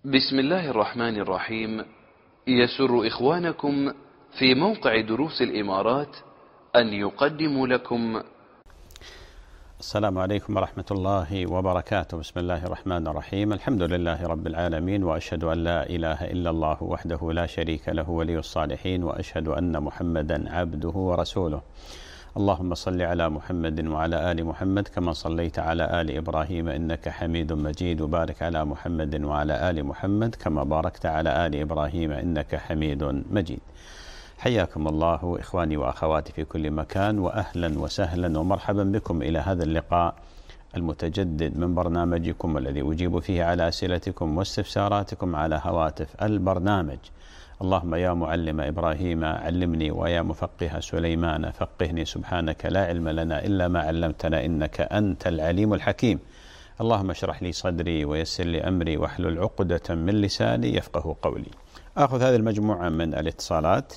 بسم الله الرحمن الرحيم. يسر إخوانكم في موقع دروس الإمارات أن يقدموا لكم. السلام عليكم ورحمة الله وبركاته. بسم الله الرحمن الرحيم. الحمد لله رب العالمين، وأشهد أن لا إله إلا الله وحده لا شريك له ولي الصالحين، وأشهد أن محمدا عبده ورسوله. اللهم صل على محمد وعلى آل محمد كما صليت على آل إبراهيم إنك حميد مجيد، وبارك على محمد وعلى آل محمد كما باركت على آل إبراهيم إنك حميد مجيد. حياكم الله إخواني وأخواتي في كل مكان، وأهلا وسهلا ومرحبا بكم إلى هذا اللقاء المتجدد من برنامجكم الذي أجيب فيه على أسئلتكم واستفساراتكم على هواتف البرنامج. اللهم يا معلم إبراهيم علمني، ويا مفقه سليمان فقهني، سبحانك لا علم لنا إلا ما علمتنا إنك أنت العليم الحكيم. اللهم اشرح لي صدري ويسر لي أمري واحلل عقدة من لساني يفقه قولي. أخذ هذه المجموعة من الاتصالات.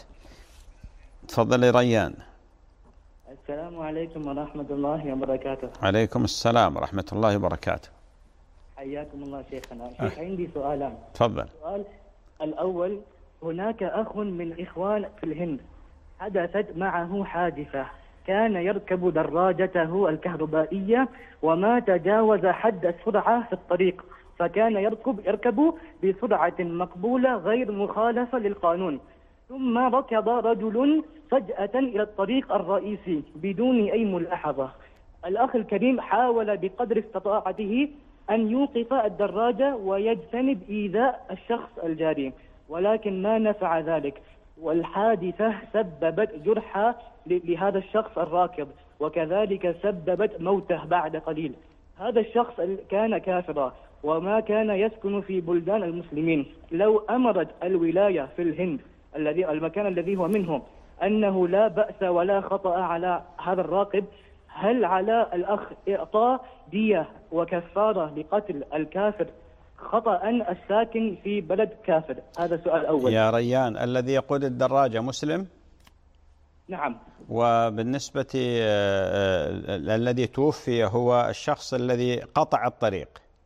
تفضل ريان. السلام عليكم ورحمة الله وبركاته. عليكم السلام ورحمة الله وبركاته. حياكم الله شيخنا. شيخ عندي سؤالان. تفضل. السؤال الأول: هناك أخ من إخوان في الهند حدثت معه حادثة، كان يركب دراجته الكهربائية وما تجاوز حد السرعة في الطريق، فكان يركب بسرعة مقبولة غير مخالفة للقانون، ثم ركض رجل فجأة إلى الطريق الرئيسي بدون أي ملاحظة. الأخ الكريم حاول بقدر استطاعته أن يوقف الدراجة ويجتنب إيذاء الشخص الجاري، ولكن ما نفع ذلك، والحادثة سببت جرحى لهذا الشخص الراكب، وكذلك سببت موته بعد قليل. هذا الشخص كان كافرا وما كان يسكن في بلدان المسلمين. لو أمرت الولاية في الهند المكان الذي هو منه أنه لا بأس ولا خطأ على هذا الراكب، هل على الأخ إعطاء دية وكفارة لقتل الكافر خطأ الساكن في بلد كافر؟ هذا سؤال أول. يا ريان، الذي يقود الدراجة مسلم؟ نعم. وبالنسبة الذي توفي هو الشخص الذي قطع الطريق؟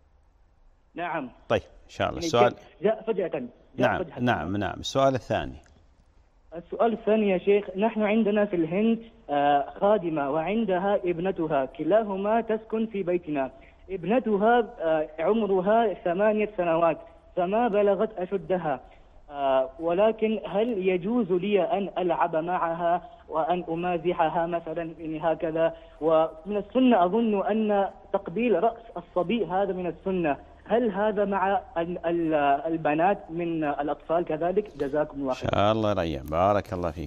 نعم. طيب إن شاء الله. السؤال جاء فجأة. نعم. السؤال الثاني. السؤال الثاني يا شيخ: نحن عندنا في الهند خادمة وعندها ابنتها، كلاهما تسكن في بيتنا. ابنتها عمرها 8 سنوات فما بلغت أشدها، ولكن هل يجوز لي أن ألعب معها وأن أمازحها مثلا هكذا؟ ومن السنة أظن أن تقبيل رأس الصبي هذا من السنة، هل هذا مع البنات من الأطفال كذلك؟ جزاكم الله خير. إن شاء الله ريان، بارك الله فيك.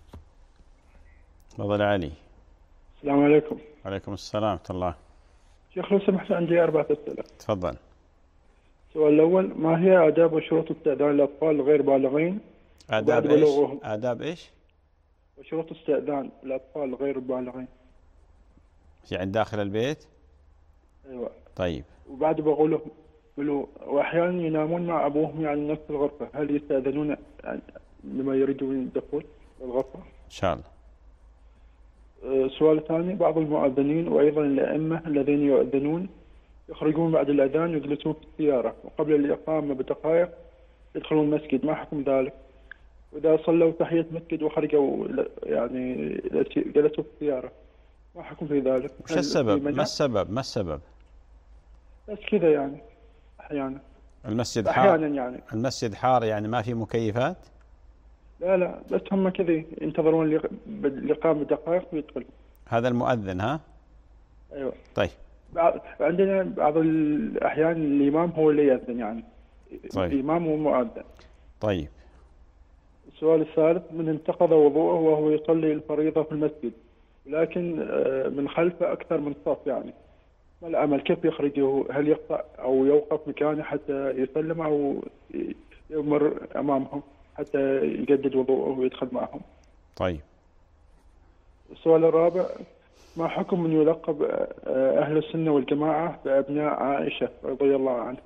تفضل علي. السلام عليكم. وعليكم السلام ورحمة الله. شيخ لو سمحت عندي 4 أسئلة. تفضل. السؤال الأول: ما هي آداب وشروط استئذان الأطفال الغير بالغين؟ آداب إيش؟ وشروط استئذان الأطفال الغير بالغين. يعني داخل البيت؟ أيوة. طيب. وبعد بقوله وأحيانا ينامون مع أبوهم يعني نفس الغرفة، هل يستأذنون يعني لما يريدون الدخول الغرفة؟ إن شاء الله. السؤال الثاني: بعض المؤذنين وأيضا الأئمة الذين يؤذنون يخرجون بعد الأذان يجلسون في السيارة، وقبل الإقامة بدقائق يدخلون المسجد، ما حكم ذلك؟ وإذا صلوا تحية مسجد وخرجوا يعني جلسوا في السيارة، ما حكم في ذلك؟ وش السبب؟ ما السبب؟ بس كذا يعني أحيانا. المسجد حار؟ أحيانا يعني. المسجد حار يعني ما في مكيفات؟ لا بس هم كذا ينتظرون الإقامة بدقائق ويدخلوا. هذا المؤذن ها؟ أيوة. طيب. عندنا بعض الأحيان الإمام هو اللي يأذن يعني. طيب. الإمام هو مؤذن. طيب. السؤال الثالث: من انتقض وضوءه وهو يصلي الفريضة في المسجد لكن من خلفه أكثر من صف، يعني ما العمل؟ كيف يخرجه؟ هل يقطع أو يوقف مكانه حتى يسلم أو يمر أمامهم حتى يجدد وضوءه ويدخل معهم؟ طيب. السؤال الرابع: ما حكم من يلقب أهل السنة والجماعة بأبناء عائشة رضي الله عنها؟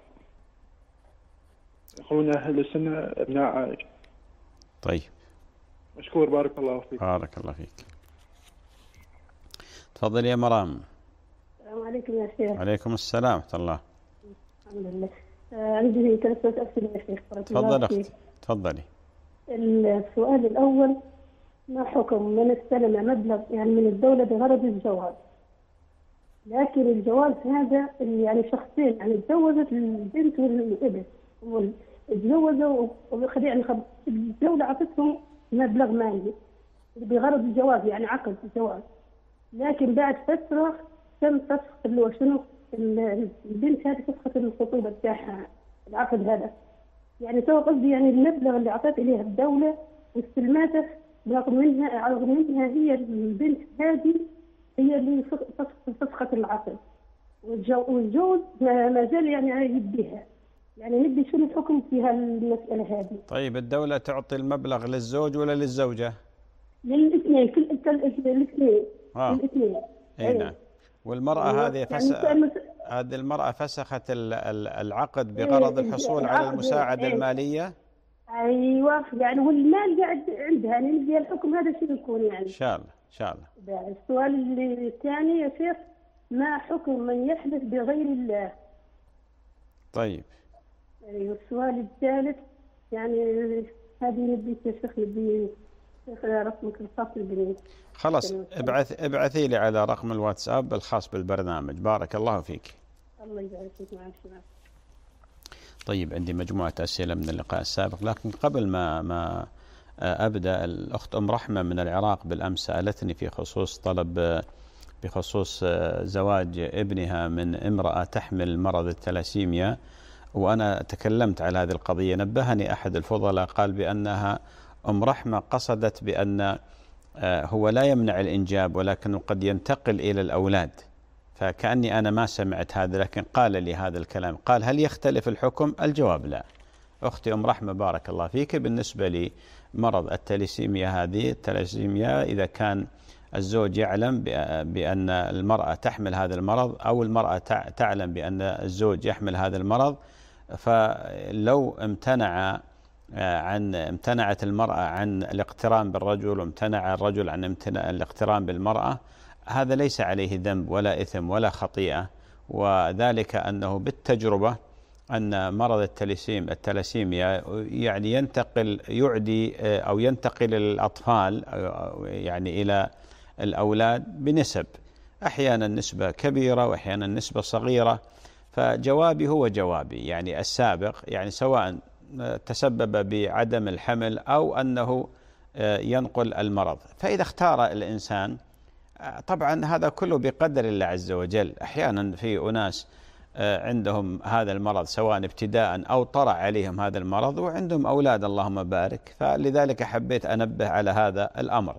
يقولون أهل السنة أبناء عائشة. طيب. مشكور، بارك الله فيك. بارك الله فيك. تفضل يا مرام. السلام عليكم يا شيخ. وعليكم السلام ورحمة الله. الحمد لله. عندي 3 أسئلة يا شيخ. تفضل أختي، تفضلي. السؤال الأول: ما حكم من استلم مبلغ يعني من الدولة بغرض الجواز، لكن الجواز هذا يعني شخصين، يعني تزوجت البنت والابن تزوجوا يعني الدولة أعطتهم مبلغ مالي بغرض الجواز، يعني عقد الجواز، لكن بعد فترة تم فسخ اللي هو شنو البنت هذه فسخت الخطوبة بتاعها العقد هذا. يعني سوى قصدي يعني المبلغ اللي أعطت إليها الدولة واستلماته رغم منها هي البنت هذه هي اللي فسخت العقد، والزوج ما زال يعني يديها. يعني نبي شنو الحكم في هالمسألة هذه؟ طيب الدولة تعطي المبلغ للزوج ولا للزوجة؟ للاثنين، الاثنين. الاثنين. اي نعم. والمرأة هذه هذه المرأة فسخت العقد بغرض الحصول على المساعدة المالية. ايوه يعني والمال قاعد عندها، يعني نبي الحكم هذا شنو يكون يعني؟ ان شاء الله ان شاء الله. السؤال الثاني يا شيخ: ما حكم من يحلف بغير الله؟ طيب. ايوه السؤال الثالث يعني هذه نبي يا شيخ نبي رقمك الخاص بالبنات. خلاص ابعثي لي على رقم الواتساب الخاص بالبرنامج. بارك الله فيك. الله يبارك فيك. مع السلامة. طيب عندي مجموعة أسئلة من اللقاء السابق، لكن قبل ما أبدأ، الأخت أم رحمة من العراق بالأمس سألتني في خصوص بخصوص زواج ابنها من امرأة تحمل مرض الثلاسيميا، وأنا تكلمت على هذه القضية. نبهني أحد الفضلاء قال بأنها أم رحمة قصدت بأن هو لا يمنع الإنجاب ولكنه قد ينتقل إلى الأولاد، فكأني أنا ما سمعت هذا، لكن قال لي هذا الكلام. قال: هل يختلف الحكم؟ الجواب لا. أختي أم رحمة بارك الله فيك، بالنسبة لمرض الثلاسيميا إذا كان الزوج يعلم بأن المرأة تحمل هذا المرض أو المرأة تعلم بأن الزوج يحمل هذا المرض، فلو امتنعت المرأة عن الاقتران بالرجل وامتنع الرجل عن الاقتران بالمرأة، هذا ليس عليه ذنب ولا إثم ولا خطيئة، وذلك أنه بالتجربة أن مرض الثلاسيميا يعني ينتقل للأطفال يعني إلى الأولاد بنسب، أحيانا نسبة كبيرة وأحيانا نسبة صغيرة. فجوابي هو جوابي يعني السابق، يعني سواء تسبب بعدم الحمل أو أنه ينقل المرض. فإذا اختار الإنسان، طبعا هذا كله بقدر الله عز وجل. أحيانا في أناس عندهم هذا المرض سواء ابتداء أو طرأ عليهم هذا المرض وعندهم أولاد اللهم بارك، فلذلك حبيت أنبه على هذا الأمر.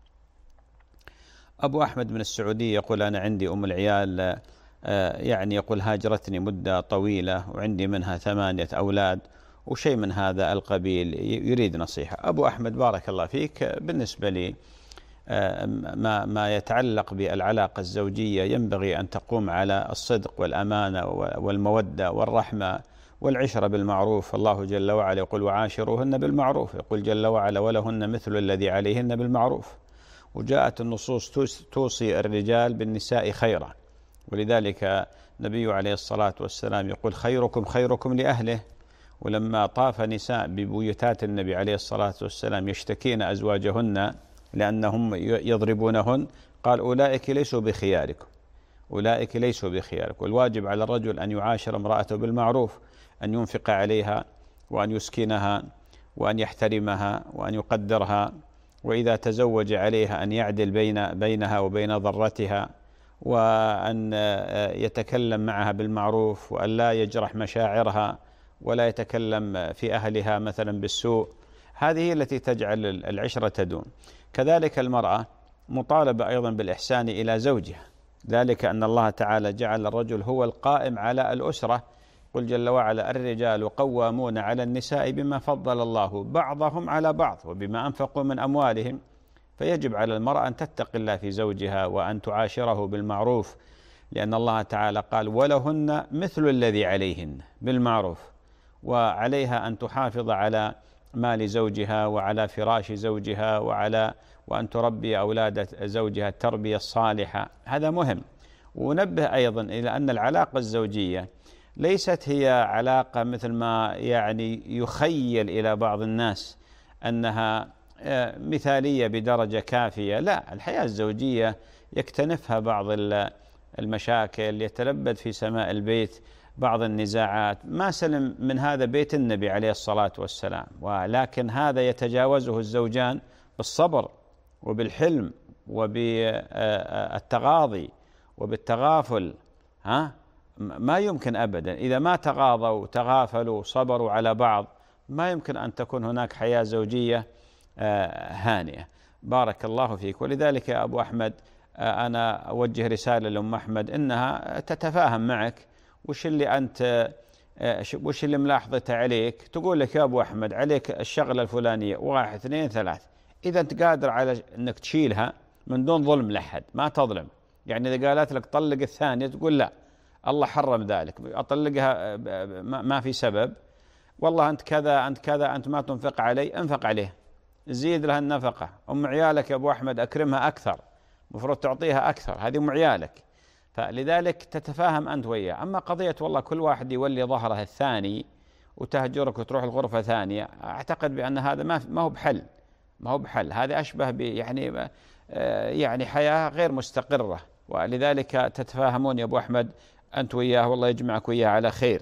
أبو أحمد من السعودية يقول: أنا عندي أم العيال يعني يقول هاجرتني مدة طويلة وعندي منها 8 أولاد وشيء من هذا القبيل، يريد نصيحة. أبو أحمد بارك الله فيك، بالنسبة لي ما يتعلق بالعلاقة الزوجية ينبغي أن تقوم على الصدق والأمانة والمودة والرحمة والعشرة بالمعروف. الله جل وعلا يقول: وعاشروهن بالمعروف. يقول جل وعلا: ولهن مثل الذي عليهن بالمعروف. وجاءت النصوص توصي الرجال بالنساء خيرا، ولذلك النبي عليه الصلاة والسلام يقول: خيركم خيركم لأهله. ولما طاف نساء ببيوتات النبي عليه الصلاة والسلام يشتكين أزواجهن لأنهم يضربونهن، قال: أولئك ليسوا بخياركم، أولئك ليسوا بخياركم. والواجب على الرجل أن يعاشر امرأته بالمعروف، أن ينفق عليها وأن يسكنها وأن يحترمها وأن يقدرها، وإذا تزوج عليها أن يعدل بينها وبين ضرتها، وأن يتكلم معها بالمعروف وأن لا يجرح مشاعرها ولا يتكلم في أهلها مثلا بالسوء. هذه هي التي تجعل العشرة تدوم. كذلك المرأة مطالبة أيضا بالإحسان إلى زوجها، ذلك أن الله تعالى جعل الرجل هو القائم على الأسرة. قل جل وعلا: الرجال قوامون على النساء بما فضل الله بعضهم على بعض وبما أنفقوا من أموالهم. فيجب على المرأة أن تتقي الله في زوجها وأن تعاشره بالمعروف، لأن الله تعالى قال: ولهن مثل الذي عليهن بالمعروف. وعليها أن تحافظ على مال زوجها وعلى فراش زوجها وأن تربي أولاد زوجها التربية الصالحة. هذا مهم. ونبه أيضا إلى أن العلاقة الزوجية ليست هي علاقة مثل ما يعني يخيل إلى بعض الناس أنها مثالية بدرجة كافية. لا، الحياة الزوجية يكتنفها بعض المشاكل، يتلبد في سماء البيت بعض النزاعات. ما سلم من هذا بيت النبي عليه الصلاة والسلام، ولكن هذا يتجاوزه الزوجان بالصبر وبالحلم وبالتغاضي وبالتغافل. ما يمكن أبدا إذا ما تغاضوا وتغافلوا وصبروا على بعض، ما يمكن أن تكون هناك حياة زوجية هانئة. بارك الله فيك. ولذلك يا أبو أحمد أنا أوجه رسالة لأم أحمد إنها تتفاهم معك. وش اللي ملاحظته عليك، تقول لك يا أبو أحمد عليك الشغلة الفلانية 1 2 3. إذا أنت قادر على أنك تشيلها من دون ظلم لحد، ما تظلم. يعني إذا قالت لك طلق الثانية تقول لا، الله حرم ذلك، أطلقها ما في سبب، والله أنت كذا أنت كذا، أنت ما تنفق علي، انفق عليه، زيد لها النفقة. أم عيالك يا أبو أحمد أكرمها أكثر، مفروض تعطيها أكثر، هذه أم عيالك. فلذلك تتفاهم أنت وياه. أما قضية والله كل واحد يولي ظهره الثاني وتهجرك وتروح الغرفة ثانية، أعتقد بأن هذا ما هو بحل، ما هو بحل. هذا أشبه يعني حياة غير مستقرة. ولذلك تتفاهمون يا أبو أحمد أنت وياه، والله يجمعك وياه على خير.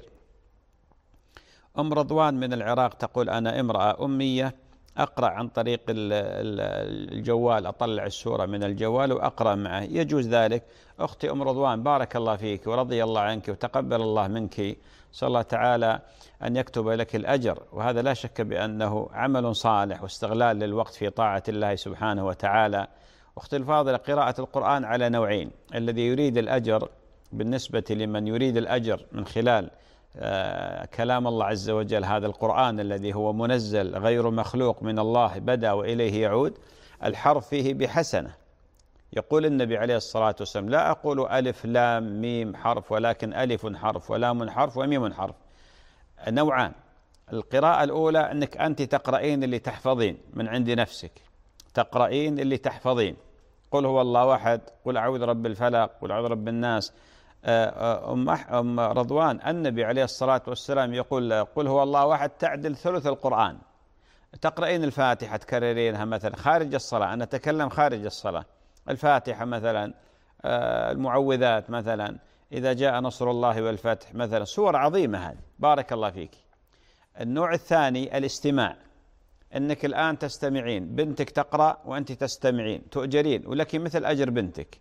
أم رضوان من العراق تقول أنا امرأة أمية، أقرأ عن طريق الجوال، أطلع السورة من الجوال وأقرأ معه، يجوز ذلك؟ أختي أم رضوان بارك الله فيك ورضي الله عنك وتقبل الله منك، صلى الله تعالى أن يكتب لك الأجر، وهذا لا شك بأنه عمل صالح واستغلال للوقت في طاعة الله سبحانه وتعالى. أختي الفاضلة، قراءة القرآن على نوعين: الذي يريد الأجر بالنسبة لمن يريد الأجر من خلال كلام الله عز وجل، هذا القرآن الذي هو منزل غير مخلوق من الله بدأ وإليه يعود، الحرف فيه بحسنة. يقول النبي عليه الصلاة والسلام: لا أقول ألف لام ميم حرف، ولكن ألف حرف ولام حرف وميم حرف. نوعان: القراءة الأولى أنك أنت تقرأين اللي تحفظين من عند نفسك، تقرأين اللي تحفظين، قل هو الله أحد، قل أعوذ رب الفلق، قل أعوذ رب الناس. أم رضوان، النبي عليه الصلاة والسلام يقول قل هو الله أحد تعدل ثلث القرآن. تقرأين الفاتحة تكررينها مثلا خارج الصلاة، أنا أتكلم خارج الصلاة، الفاتحة مثلا، المعوذات مثلا، إذا جاء نصر الله والفتح مثلا، سور عظيمة هذه، بارك الله فيك. النوع الثاني الاستماع، أنك الآن تستمعين، بنتك تقرأ وأنت تستمعين، تؤجرين ولك مثل أجر بنتك،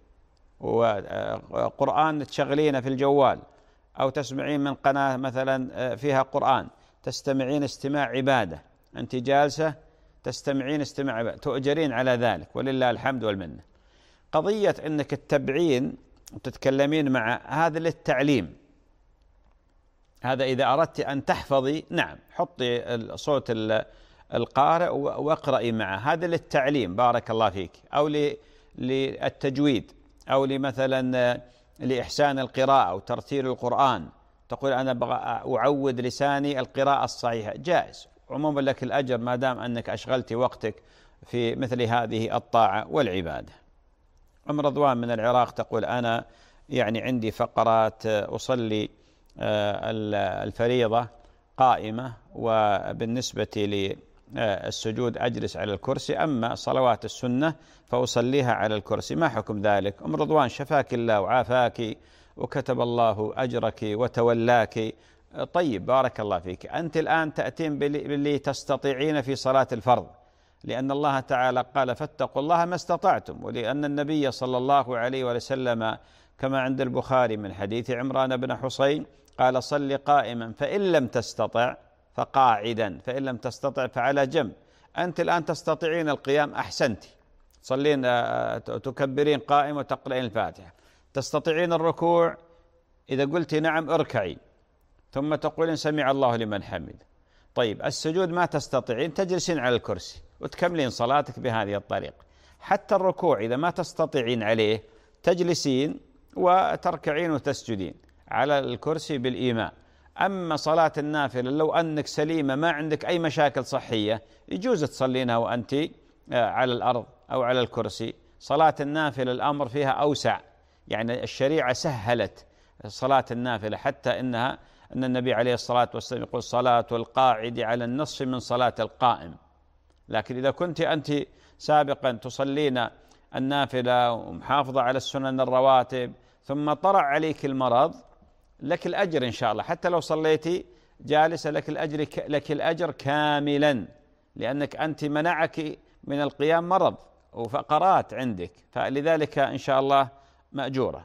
وقرآن تشغلينه في الجوال أو تسمعين من قناة مثلا فيها قرآن، تستمعين استماع عبادة، أنت جالسة تستمعين استماع عبادة، تؤجرين على ذلك ولله الحمد والمنة. قضية أنك تتبعين وتتكلمين مع هذا للتعليم، هذا إذا أردت أن تحفظي نعم حطي صوت القارئ واقرأي معه، هذا للتعليم بارك الله فيك، أو للتجويد، أو مثلا لإحسان القراءة وترتيل القرآن، تقول أنا أعود لساني القراءة الصحيحة، جائز، عموما لك الأجر ما دام أنك أشغلت وقتك في مثل هذه الطاعة والعبادة. أم رضوان من العراق تقول أنا يعني عندي فقرات أصلي الفريضة قائمة، وبالنسبة للسجود أجلس على الكرسي، أما صلوات السنة فأصليها على الكرسي، ما حكم ذلك؟ أم رضوان شفاك الله وعافاك وكتب الله أجرك وتولاك. طيب بارك الله فيك. أنت الآن تأتين باللي تستطيعين في صلاة الفرض، لأن الله تعالى قال فاتقوا الله ما استطعتم، ولأن النبي صلى الله عليه وسلم كما عند البخاري من حديث عمران بن حصين قال صل قائما فإن لم تستطع فقاعدا، فإن لم تستطع فعلى جنب. أنت الآن تستطيعين القيام، أحسنت، تصلين تكبرين قائم وتقرأين الفاتحة. تستطيعين الركوع، إذا قلت نعم اركعي ثم تقولين سمع الله لمن حمد. طيب السجود ما تستطيعين، تجلسين على الكرسي وتكملين صلاتك بهذه الطريقة. حتى الركوع إذا ما تستطيعين عليه تجلسين وتركعين وتسجدين على الكرسي بالإيماء. أما صلاة النافلة لو أنك سليمة ما عندك أي مشاكل صحية يجوز تصلينها وأنت على الأرض أو على الكرسي. صلاة النافلة الأمر فيها أوسع، يعني الشريعة سهلت صلاة النافلة حتى إنها أن النبي عليه الصلاة والسلام يقول صلاة القاعد على النصف من صلاة القائم. لكن إذا كنت أنت سابقا تصلين النافلة ومحافظة على السنن الرواتب ثم طرأ عليك المرض، لك الأجر إن شاء الله، حتى لو صليتي جالسة لك الأجر كاملا، لأنك أنت منعك من القيام مرض وفقرات عندك، فلذلك إن شاء الله مأجورة.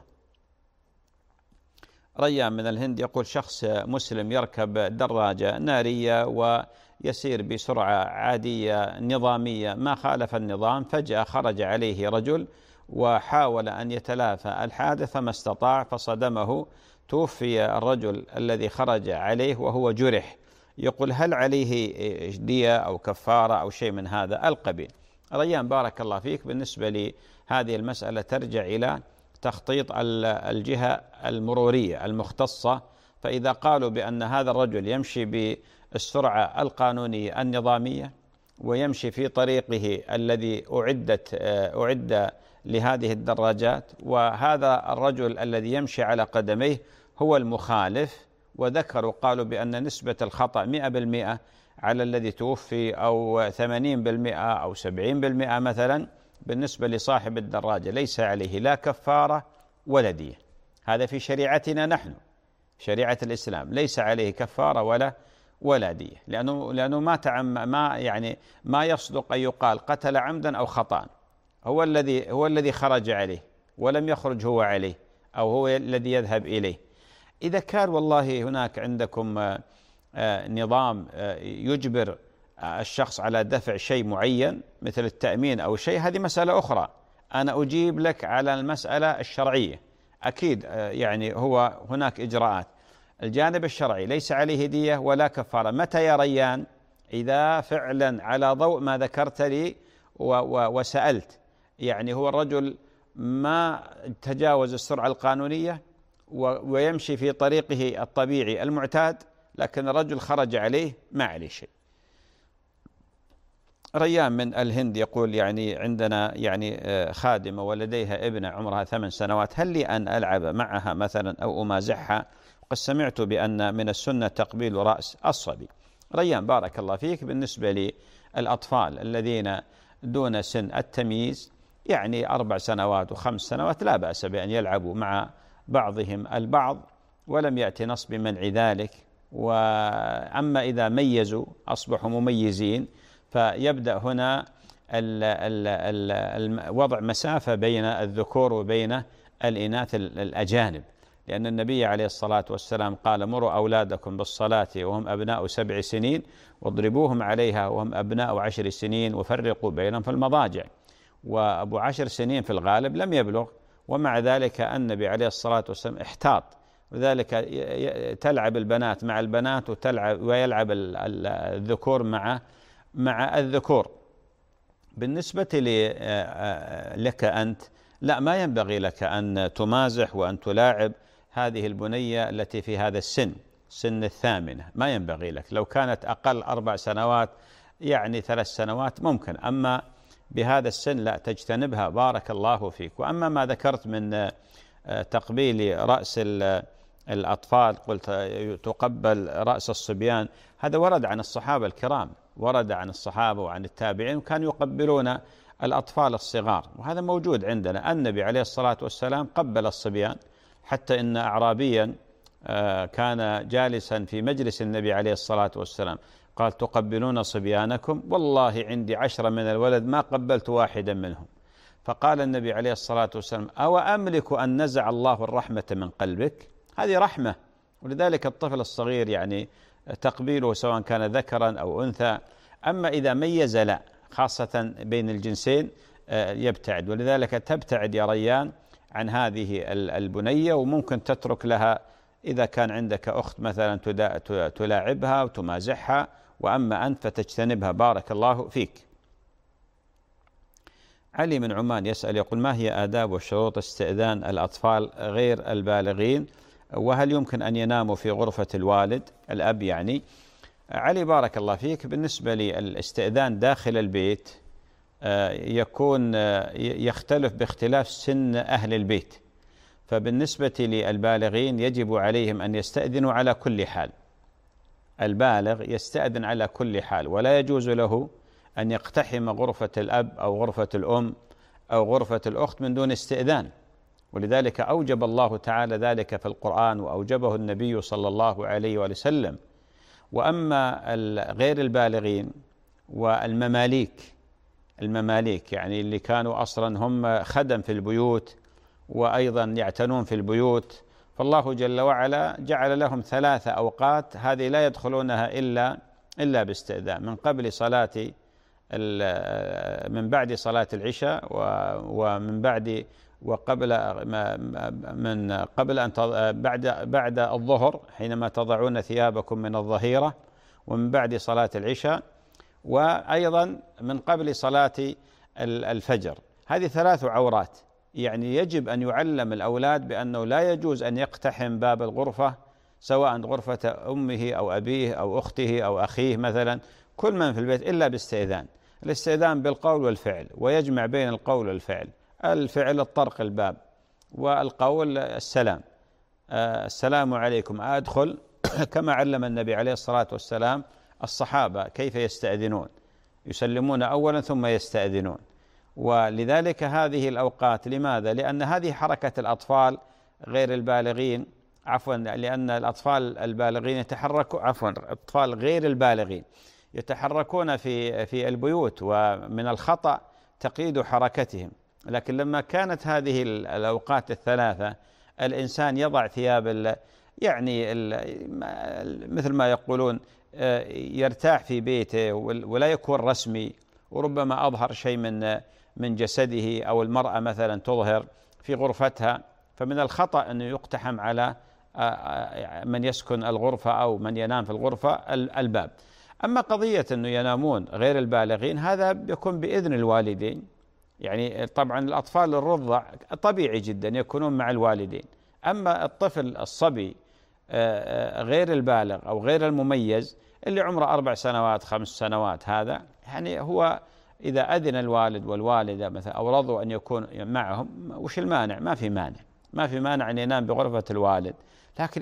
ريان من الهند يقول شخص مسلم يركب دراجة نارية ويسير بسرعة عادية نظامية ما خالف النظام، فجأة خرج عليه رجل وحاول أن يتلافى الحادث فما استطاع فصدمه، توفي الرجل الذي خرج عليه وهو جرح. يقول هل عليه دية أو كفارة أو شيء من هذا القبيل؟ ريان بارك الله فيك، بالنسبة لهذه المسألة ترجع إلى تخطيط الجهة المرورية المختصة، فإذا قالوا بأن هذا الرجل يمشي بالسرعة القانونية النظامية ويمشي في طريقه الذي أعد لهذه الدراجات، وهذا الرجل الذي يمشي على قدميه هو المخالف، وذكروا قالوا بأن نسبة الخطأ 100% على الذي توفي أو 80% أو 70% مثلا، بالنسبة لصاحب الدراجة ليس عليه لا كفارة ولا دية. هذا في شريعتنا نحن، شريعة الإسلام، ليس عليه كفارة ولا دية، لأنه ما يصدق أن يقال قتل عمدا أو خطأ، هو الذي خرج عليه ولم يخرج هو عليه أو هو الذي يذهب إليه. إذا كان والله هناك عندكم نظام يجبر الشخص على دفع شيء معين مثل التأمين أو شيء، هذه مسألة أخرى. أنا أجيب لك على المسألة الشرعية، أكيد يعني هو هناك إجراءات. الجانب الشرعي ليس عليه دية ولا كفارة. متى يا ريان؟ إذا فعلا على ضوء ما ذكرت لي وسألت، يعني هو الرجل ما تجاوز السرعة القانونية ويمشي في طريقه الطبيعي المعتاد، لكن الرجل خرج عليه ما عليه شيء. ريان من الهند يقول يعني عندنا خادمة ولديها ابنة عمرها 8 سنوات، هل لي أن ألعب معها مثلا أو أمازحها؟ قد سمعت بأن من السنة تقبيل رأس الصبي. ريان بارك الله فيك، بالنسبة للأطفال الذين دون سن التمييز 4 سنوات و5 سنوات لا بأس بأن يلعبوا مع بعضهم البعض، ولم يأتي نص بمنع ذلك. وأما إذا ميزوا أصبحوا مميزين فيبدأ هنا وضع مسافة بين الذكور وبين الإناث الأجانب، لأن النبي عليه الصلاة والسلام قال مروا أولادكم بالصلاة وهم أبناء 7 سنين واضربوهم عليها وهم أبناء 10 سنين وفرقوا بينهم في المضاجع. وأبو 10 سنين في الغالب لم يبلغ، ومع ذلك النبي عليه الصلاة والسلام احتاط، وذلك تلعب البنات مع البنات ويلعب الذكور مع الذكور. بالنسبة لك أنت لا، ما ينبغي لك أن تمازح وأن تلاعب هذه البنية التي في هذا سن 8، ما ينبغي لك. لو كانت أقل 4 سنوات 3 سنوات ممكن، أما بهذا السن لا، تجتنبها بارك الله فيك. وأما ما ذكرت من تقبيل رأس الأطفال، قلت تقبل رأس الصبيان، هذا ورد عن الصحابة الكرام، ورد عن الصحابة وعن التابعين، وكانوا يقبلون الأطفال الصغار، وهذا موجود عندنا. النبي عليه الصلاة والسلام قبل الصبيان، حتى إن أعرابيا كان جالسا في مجلس النبي عليه الصلاة والسلام قال تقبلون صبيانكم؟ والله عندي 10 من الولد ما قبلت واحدا منهم. فقال النبي عليه الصلاة والسلام أو أملك أن نزع الله الرحمة من قلبك؟ هذه رحمة. ولذلك الطفل الصغير تقبيله سواء كان ذكرا أو أنثى. أما إذا ميز لا، خاصة بين الجنسين يبتعد. ولذلك تبتعد يا ريان عن هذه البنية، وممكن تترك لها إذا كان عندك أخت مثلا تلاعبها وتمازحها، وأما أنت فتجتنبها بارك الله فيك. علي من عمان يسأل يقول ما هي آداب وشروط استئذان الأطفال غير البالغين، وهل يمكن أن يناموا في غرفة الوالد الأب؟ علي بارك الله فيك، بالنسبة للاستئذان داخل البيت يختلف باختلاف سن أهل البيت. فبالنسبة للبالغين يجب عليهم أن يستأذنوا على كل حال. البالغ يستأذن على كل حال، ولا يجوز له أن يقتحم غرفة الأب أو غرفة الأم أو غرفة الأخت من دون استئذان، ولذلك أوجب الله تعالى ذلك في القرآن وأوجبه النبي صلى الله عليه وسلم. وأما غير البالغين والمماليك، المماليك يعني اللي كانوا أصلا هم خدم في البيوت وأيضا يعتنون في البيوت، فالله جل وعلا جعل لهم 3 أوقات هذه لا يدخلونها إلا باستئذان، من قبل صلاة من بعد صلاة العشاء، ومن بعد وقبل من قبل أن بعد الظهر حينما تضعون ثيابكم من الظهيرة، ومن بعد صلاة العشاء، وأيضا من قبل صلاة الفجر. هذه 3 عورات، يعني يجب أن يعلم الأولاد بأنه لا يجوز أن يقتحم باب الغرفة، سواء غرفة أمه أو أبيه أو أخته أو أخيه مثلا، كل من في البيت إلا باستئذان. الاستئذان بالقول والفعل، ويجمع بين القول والفعل. الفعل الطرق الباب، والقول السلام، السلام عليكم، أدخل، كما علم النبي عليه الصلاة والسلام الصحابة كيف يستأذنون، يسلمون أولا ثم يستأذنون. ولذلك هذه الأوقات، لماذا؟ لأن هذه حركة الأطفال غير البالغين، لأن الأطفال البالغين الأطفال غير البالغين يتحركون في البيوت، ومن الخطأ تقييد حركتهم. لكن لما كانت هذه الأوقات ال3 الإنسان يضع ثياب يعني مثل ما يقولون يرتاح في بيته ولا يكون رسمي، وربما أظهر شيء من جسده، أو المرأة مثلا تظهر في غرفتها، فمن الخطأ أنه يقتحم على من يسكن الغرفة أو من ينام في الغرفة الباب. أما قضية أنه ينامون غير البالغين، هذا يكون بإذن الوالدين. يعني طبعا الأطفال الرضع طبيعي جدا يكونون مع الوالدين، أما الطفل الصبي غير البالغ أو غير المميز اللي عمره 4 سنوات 5 سنوات، هذا يعني هو إذا أذن الوالد والوالدة مثلا أو رضوا أن يكون معهم، وش المانع؟ ما في مانع أن ينام بغرفة الوالد. لكن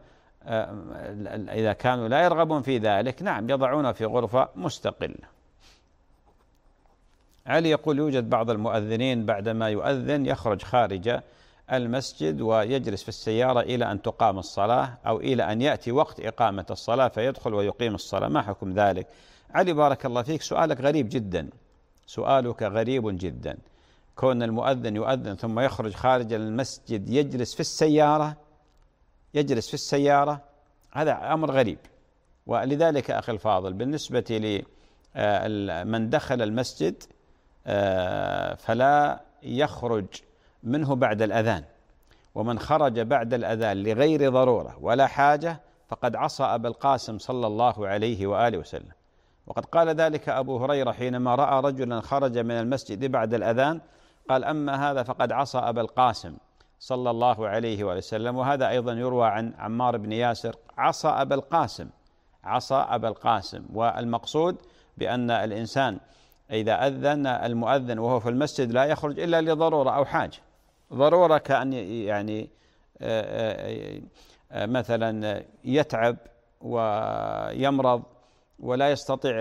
إذا كانوا لا يرغبون في ذلك، نعم يضعونه في غرفة مستقلة. علي يقول: يوجد بعض المؤذنين بعدما يؤذن يخرج خارج المسجد ويجلس في السيارة إلى أن تقام الصلاة، أو إلى أن يأتي وقت إقامة الصلاة فيدخل ويقيم الصلاة، ما حكم ذلك؟ علي بارك الله فيك، سؤالك غريب جدا، سؤالك غريب جدا. كون المؤذن يؤذن ثم يخرج خارج المسجد يجلس في السيارة، هذا أمر غريب. ولذلك أخي الفاضل، بالنسبة لمن دخل المسجد فلا يخرج منه بعد الأذان، ومن خرج بعد الأذان لغير ضرورة ولا حاجة فقد عصى أبا القاسم صلى الله عليه وآله وسلم. وقد قال ذلك أبو هريرة حينما رأى رجلا خرج من المسجد بعد الأذان، قال: أما هذا فقد عصى أبا القاسم صلى الله عليه وآله وسلم. وهذا أيضا يروى عن عمار بن ياسر: عصى أبا القاسم. والمقصود بأن الإنسان إذا أذن المؤذن وهو في المسجد لا يخرج إلا لضرورة أو حاجة، ضرورة كأن يعني مثلا يتعب ويمرض ولا يستطيع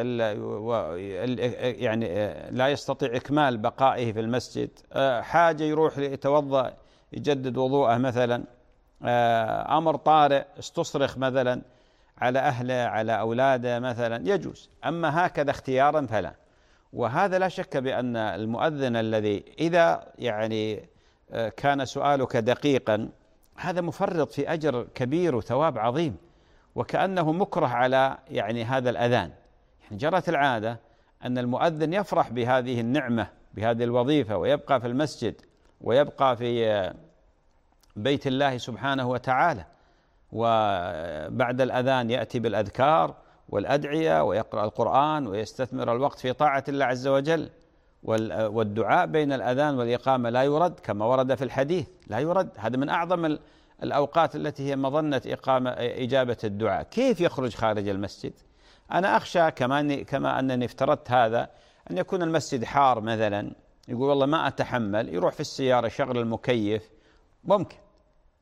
يعني لا يستطيع إكمال بقائه في المسجد، حاجة يروح يتوضأ يجدد وضوءه مثلا، أمر طارئ استصرخ مثلا على أهله على أولاده مثلا، يجوز. أما هكذا اختيارا فلا. وهذا لا شك بأن المؤذن الذي إذا يعني كان سؤالك دقيقا، هذا مفرط في أجر كبير وثواب عظيم، وكأنه مكره على يعني هذا الأذان. يعني جرت العادة أن المؤذن يفرح بهذه النعمة بهذه الوظيفة، ويبقى في المسجد ويبقى في بيت الله سبحانه وتعالى، وبعد الأذان يأتي بالأذكار والأدعية ويقرأ القرآن ويستثمر الوقت في طاعة الله عز وجل. والدعاء بين الأذان والإقامة لا يرد كما ورد في الحديث، لا يرد. هذا من أعظم الأوقات التي هي مظنة إجابة الدعاء. كيف يخرج خارج المسجد؟ أنا أخشى كما أنني افترضت هذا أن يكون المسجد حار مثلا، يقول والله ما أتحمل، يروح في السيارة يشغل المكيف، ممكن.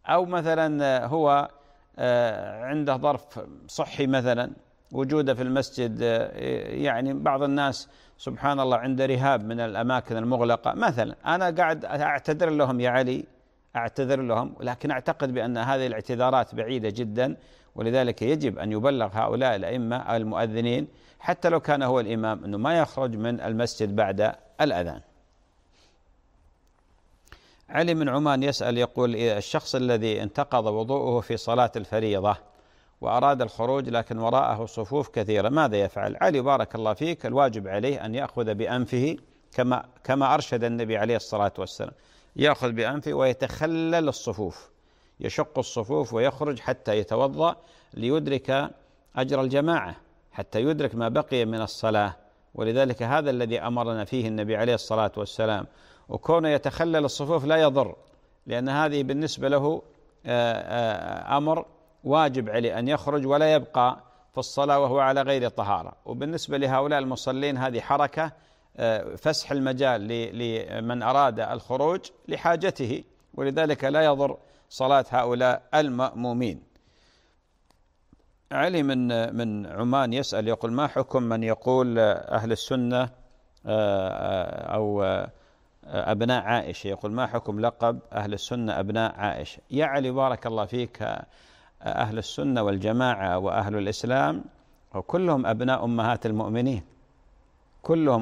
أو مثلا هو عنده ظرف صحي مثلا وجوده في المسجد، يعني بعض الناس سبحان الله عنده رهاب من الأماكن المغلقة مثلا، أنا قاعد أعتذر لهم يا علي، أعتذر لهم، لكن أعتقد بأن هذه الاعتذارات بعيدة جدا، ولذلك يجب أن يبلغ هؤلاء الأئمة المؤذنين حتى لو كان هو الإمام أنه ما يخرج من المسجد بعد الأذان. علي من عمان يسأل يقول: الشخص الذي انتقض وضوءه في صلاة الفريضة وأراد الخروج لكن وراءه صفوف كثيرة ماذا يفعل؟ علي بارك الله فيك، الواجب عليه أن يأخذ بأنفه كما أرشد النبي عليه الصلاة والسلام، يأخذ بأنفه ويتخلل الصفوف، يشق الصفوف ويخرج حتى يتوضأ ليدرك أجر الجماعة، حتى يدرك ما بقي من الصلاة، ولذلك هذا الذي أمرنا فيه النبي عليه الصلاة والسلام. وكونه يتخلل الصفوف لا يضر، لأن هذه بالنسبة له أمر واجب عليه أن يخرج ولا يبقى في الصلاة وهو على غير طهارة. وبالنسبة لهؤلاء المصلين هذه حركة فسح المجال لمن أراد الخروج لحاجته، ولذلك لا يضر صلاة هؤلاء المأمومين. علي من عمان يسأل يقول: ما حكم من يقول أهل السنة أو أبناء عائشة؟ يقول: ما حكم لقب أهل السنة أبناء عائشة؟ يا علي بارك الله فيك، أهل السنة والجماعة وأهل الإسلام وكلهم أبناء أمهات المؤمنين، كلهم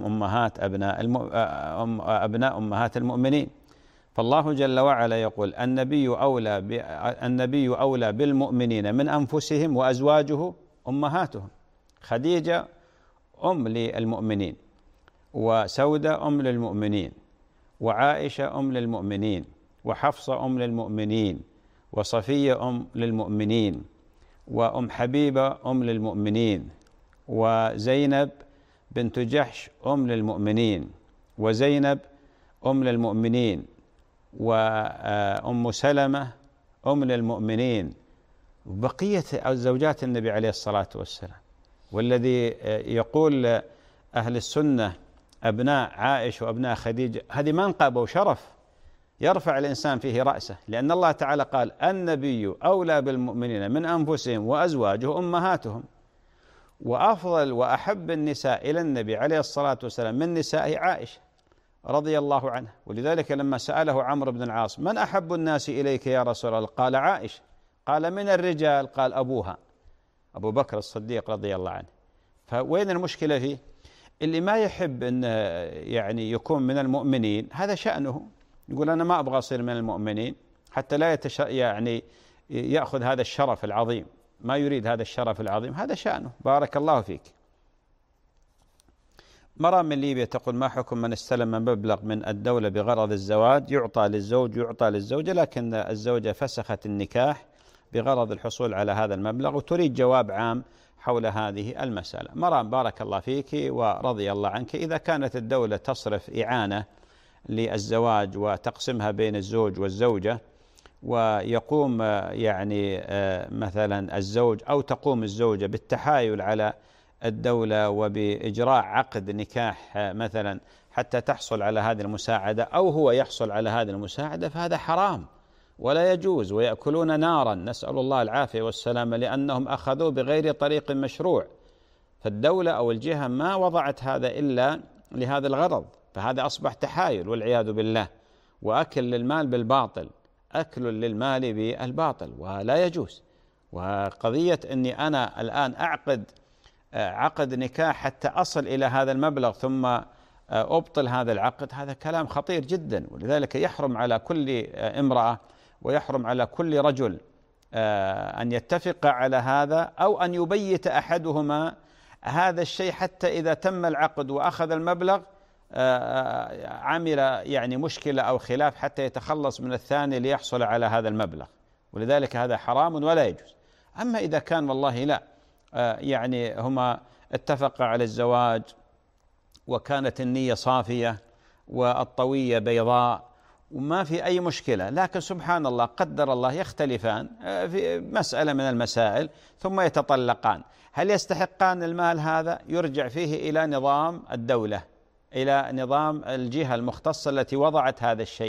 أبناء أمهات المؤمنين. فالله جل وعلا يقول: النبي أولى بالمؤمنين من أنفسهم وأزواجه أمهاتهم. خديجة أم للمؤمنين، وسودة أم للمؤمنين، وعائشة أم للمؤمنين، وحفصة أم للمؤمنين، وصفية أم للمؤمنين، وأم حبيبة أم للمؤمنين، وزينب بنت جحش أم للمؤمنين، وزينب أم للمؤمنين، وأم سلمة أم للمؤمنين، وبقية زوجات النبي عليه الصلاة والسلام. والذي يقول أهل السنة أبناء عائشة وأبناء خديجة هذه منقبة وشرف يرفع الإنسان فيه رأسه، لأن الله تعالى قال: النبي أولى بالمؤمنين من أنفسهم وأزواجه أمهاتهم. وأفضل وأحب النساء إلى النبي عليه الصلاة والسلام من نسائه عائشة رضي الله عنها، ولذلك لما سأله عمرو بن العاص: من أحب الناس إليك يا رسول الله؟ قال: عائشة. قال: من الرجال؟ قال: أبوها أبو بكر الصديق رضي الله عنه. فوين المشكلة فيه؟ اللي ما يحب أن يعني يكون من المؤمنين هذا شأنه، يقول أنا ما أبغى أصير من المؤمنين حتى لا يعني يأخذ هذا الشرف العظيم، ما يريد هذا الشرف العظيم، هذا شأنه. بارك الله فيك. مرأة من ليبيا تقول: ما حكم من استلم مبلغ من الدولة بغرض الزواج يعطى للزوج يعطى للزوجة، لكن الزوجة فسخت النكاح بغرض الحصول على هذا المبلغ، وتريد جواب عام حول هذه المسألة. مرأة بارك الله فيك ورضي الله عنك، إذا كانت الدولة تصرف إعانة للزواج وتقسمها بين الزوج والزوجة، ويقوم يعني مثلا الزوج أو تقوم الزوجة بالتحايل على الدولة وبإجراء عقد نكاح مثلا حتى تحصل على هذه المساعدة، أو هو يحصل على هذه المساعدة، فهذا حرام ولا يجوز، ويأكلون نارا، نسأل الله العافية والسلامة، لأنهم أخذوا بغير طريق مشروع. فالدولة أو الجهة ما وضعت هذا إلا لهذا الغرض، فهذا أصبح تحايل والعياذ بالله، وأكل للمال بالباطل، أكل للمال بالباطل، ولا يجوز. وقضية أني أنا الآن أعقد عقد نكاح حتى أصل إلى هذا المبلغ ثم أبطل هذا العقد، هذا كلام خطير جدا، ولذلك يحرم على كل امرأة ويحرم على كل رجل أن يتفق على هذا، أو أن يبيت أحدهما هذا الشيء حتى إذا تم العقد وأخذ المبلغ عمل يعني مشكلة أو خلاف حتى يتخلص من الثاني ليحصل على هذا المبلغ، ولذلك هذا حرام ولا يجوز. أما إذا كان والله لا يعني هما اتفقا على الزواج وكانت النية صافية والطوية بيضاء وما في أي مشكلة، لكن سبحان الله قدر الله يختلفان في مسألة من المسائل ثم يتطلقان، هل يستحقان المال هذا؟ يرجع فيه إلى نظام الدولة، إلى نظام الجهة المختصة التي وضعت هذا الشيء،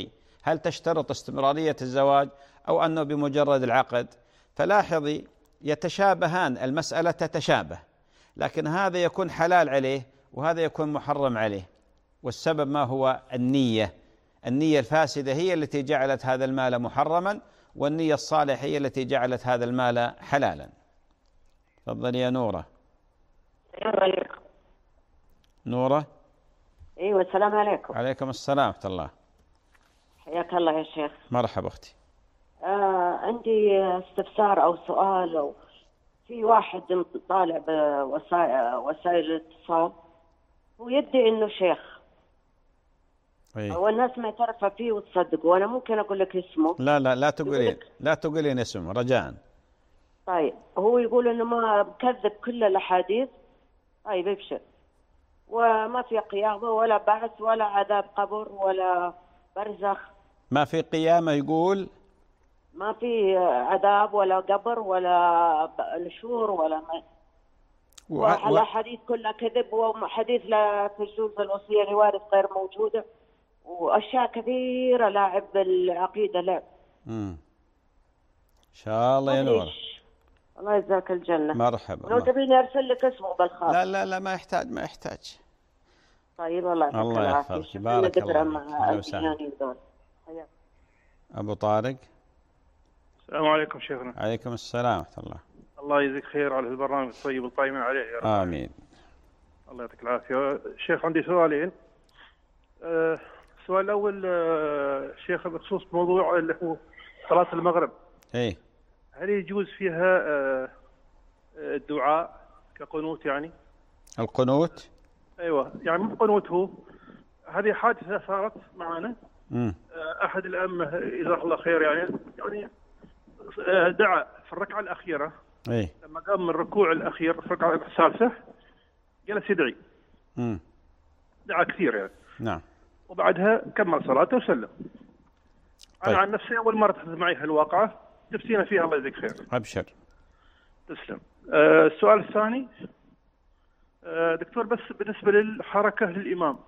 هل تشترط استمرارية الزواج أو أنه بمجرد العقد؟ فلاحظي يتشابهان، المسألة تتشابه، لكن هذا يكون حلال عليه وهذا يكون محرم عليه. والسبب ما هو؟ النية الفاسدة هي التي جعلت هذا المال محرما، والنية الصالحة هي التي جعلت هذا المال حلالا. تفضل يا نورة. السلام عليكم. نورة. ايوه السلام عليكم. عليكم السلام ورحمة الله. حياك الله يا شيخ. مرحبا أختي. عندي استفسار او سؤال. في واحد طالع بوسائل الاتصال ويدعي انه شيخ، والناس ما تعرف فيه وتصدق، وانا ممكن اقول لك اسمه؟ لا تقولين اسمه رجاء. طيب هو يقول انه ما بكذب كل الاحاديث. طيب ابشر، وما في قيامه ولا بعث ولا عذاب قبر ولا برزخ. ما في قيامه، يقول ما في عذاب ولا قبر ولا نشور ولا ما. الأحاديث كلها كذب، وحديث لا تجوز الوصية لوارث غير موجودة، وأشياء كثيرة لاعب بالعقيدة لعب. إن شاء الله يا نور. الله يجزاك الجنة. مرحبا. لو تبيني أرسل لك اسمه بالخاص. لا ما يحتاج. طيب الله يحفظك. بارك الله فيك. أبو طارق. السلام عليكم شيخنا. عليكم السلام ورحمة الله. الله يجزيك خير على البرنامج الطيب القائمين عليه يا رب. آمين. الله يعطيك العافية. شيخ عندي سؤالين. السؤال الأول شيخ بخصوص موضوع اللي هو صلاة المغرب. هل يجوز فيها الدعاء كقنوت يعني؟ القنوت؟ أيوة، يعني مو قنوت، هو هذه حادثة صارت معنا. أحد الأئمة جزاه الله خير يعني دعا في الركعة الأخيرة. لما قام من الركوع الأخير في الركعة الثالثة جلس يدعي. دعا كثير يعني. نعم. وبعدها كمل صلاته وسلم. طيب. أنا عن نفسي أول مرة تحدث معي هالواقعة، تفتينا فيها الله يجزيك خير. أبشر. تسلم. السؤال الثاني دكتور، بس بالنسبة للحركة للإمام.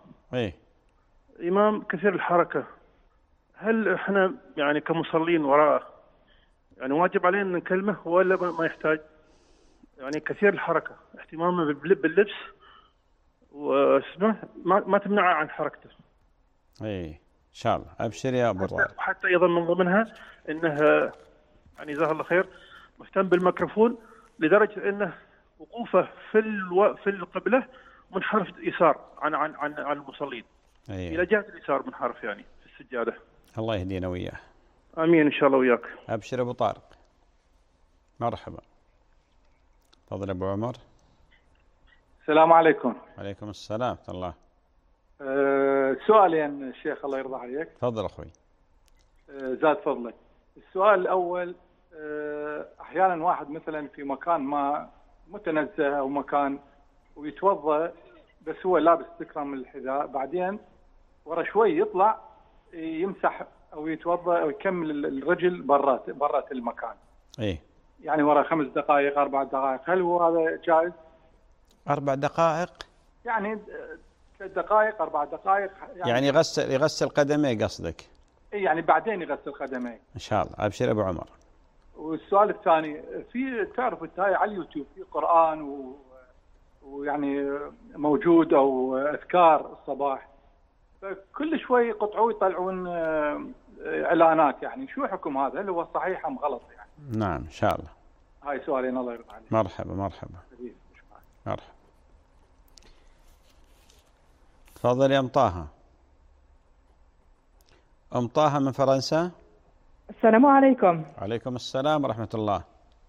إمام كثير الحركة، هل إحنا يعني كمصلين وراءه يعني واجب علينا أن نكلمه ولا ما يحتاج؟ يعني كثير الحركة، اهتمامه باللبس واسمه ما تمنعه عن حركته. إن شاء الله. أبشر يا أبو طارق. حتى أيضا من ضمنها أنه يعني جزاه الله خير مهتم بالميكروفون لدرجة أنه وقوفه في القبلة منحرف يسار عن المصلين. إلى جهة اليسار منحرف يعني في السجادة. الله يهدينا وياه. آمين إن شاء الله وياك. أبشر أبو طارق. مرحبا. تفضل أبو عمر. السلام عليكم. عليكم السلام ورحمة الله. سؤالين الشيخ الله يرضى عليك. تفضل أخوي. زاد فضلك. السؤال الأول، أحيانا واحد مثلا في مكان ما متنزه أو مكان ويتوضأ بس هو لابس ذكرى من الحذاء، بعدين ورا شوي يطلع يمسح أو يتوضأ أو يكمل الرجل برات المكان. يعني ورا 5 دقائق 4 دقائق، هل هو هذا جائز؟ 4 دقائق؟ يعني 3 دقائق 4 دقائق يعني يغسل قدميه قصدك؟ يعني بعدين يغسل قدميه. إن شاء الله. أبشر أبو عمر. والسؤال الثاني، في تعرف التاي على اليوتيوب في قرآن ويعني موجود أو أذكار الصباح، فكل شوي يقطعوا يطلعون إعلانات، يعني شو حكم هذا؟ هل هو صحيح أم غلط يعني؟ نعم إن شاء الله. هاي سؤالين الله يرضى عليك. مرحبا. تفضل يا أم طه. أم طه من فرنسا. السلام عليكم. عليكم السلام ورحمة الله.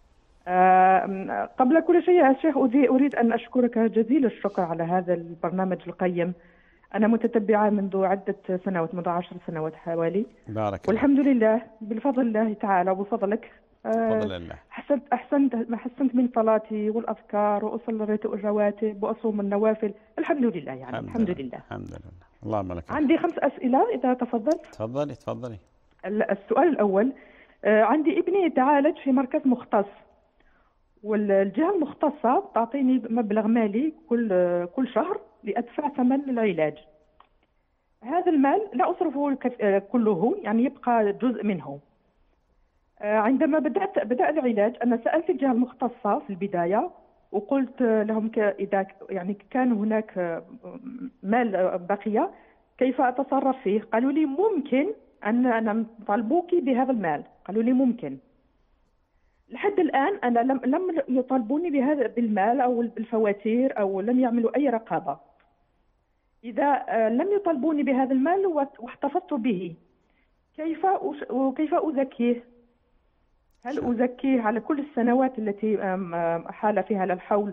قبل كل شيء يا شيخ أريد أن أشكرك جزيل الشكر على هذا البرنامج القيم. أنا متتبعة منذ عدة سنوات، منذ 10 سنوات حوالي. بارك الله. والحمد لله بفضل الله تعالى وبفضلك. بفضل الله. حسنت من صلاتي والأذكار، وأصلي الرواتب وأصوم النوافل. الحمد لله يعني. الحمد لله. اللهم لك. عندي 5 أسئلة إذا تفضلت. تفضلي. السؤال الأول، عندي ابني يتعالج في مركز مختص، والجهة المختصة تعطيني مبلغ مالي كل شهر لأدفع ثمن العلاج. هذا المال لا أصرفه كله، يعني يبقى جزء منه. عندما بدأ العلاج أنا سألت الجهة المختصة في البداية وقلت لهم إذا يعني كان هناك مال بقي كيف أتصرف فيه؟ قالوا لي ممكن أن نطالبوك بهذا المال. قالوا لي ممكن. لحد الآن أنا لم يطالبوني بهذا بالمال أو بالفواتير أو لم يعملوا أي رقابة. إذا لم يطالبوني بهذا المال واحتفظت به كيف أزكيه؟ هل أزكيه على كل السنوات التي حال فيها الحول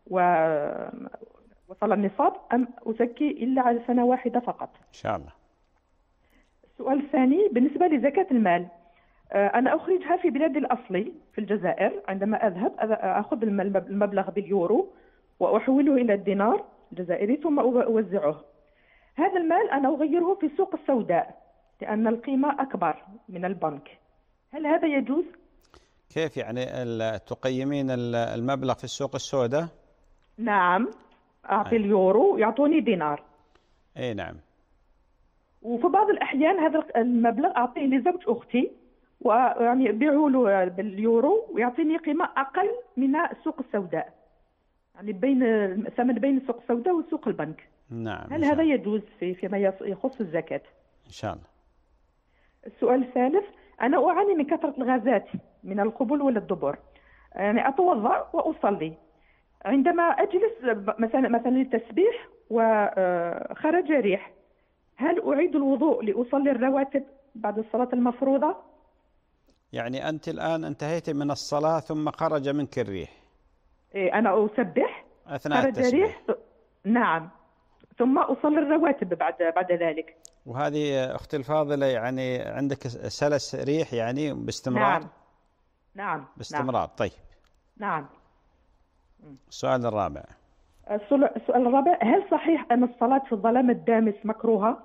وصل النصاب أم أزكي إلا على سنة واحدة فقط؟ إن شاء الله. السؤال الثاني بالنسبة لزكاة المال، أنا أخرجها في بلادي الأصلي في الجزائر. عندما أذهب أخذ المبلغ باليورو وأحوله إلى الدينار الجزائري ثم أوزعه. هذا المال أنا أغيره في السوق السوداء لأن القيمة أكبر من البنك. هل هذا يجوز؟ كيف يعني تقيمين المبلغ في السوق السوداء؟ نعم، أعطي اليورو يعطوني دينار. أي نعم. وفي بعض الأحيان هذا المبلغ أعطيه لزوج أختي ويعني يبيعه له باليورو ويعطيني قيمة أقل من السوق السوداء، يعني ثمن بين السوق السوداء وسوق البنك. نعم. هل هذا يجوز فيما يخص الزكاة؟ إن شاء الله. السؤال الثالث، أنا أعاني من كثرة الغازات من القبل والدبر، يعني أتوضأ وأصلي. عندما أجلس مثلا للتسبيح وخرج ريح، هل أعيد الوضوء لأصلي الرواتب بعد الصلاة المفروضة؟ يعني أنت الآن انتهيت من الصلاة ثم خرج منك الريح. إيه، أنا أسبح أثناء خرج التسبيح. ريح نعم، ثم أصلي الرواتب بعد ذلك. وهذه أختي الفاضلة يعني عندك سلس ريح يعني باستمرار؟ نعم. باستمرار. نعم. طيب. نعم. السؤال الرابع. السؤال الرابع، هل صحيح أن الصلاة في الظلام الدامس مكروهة؟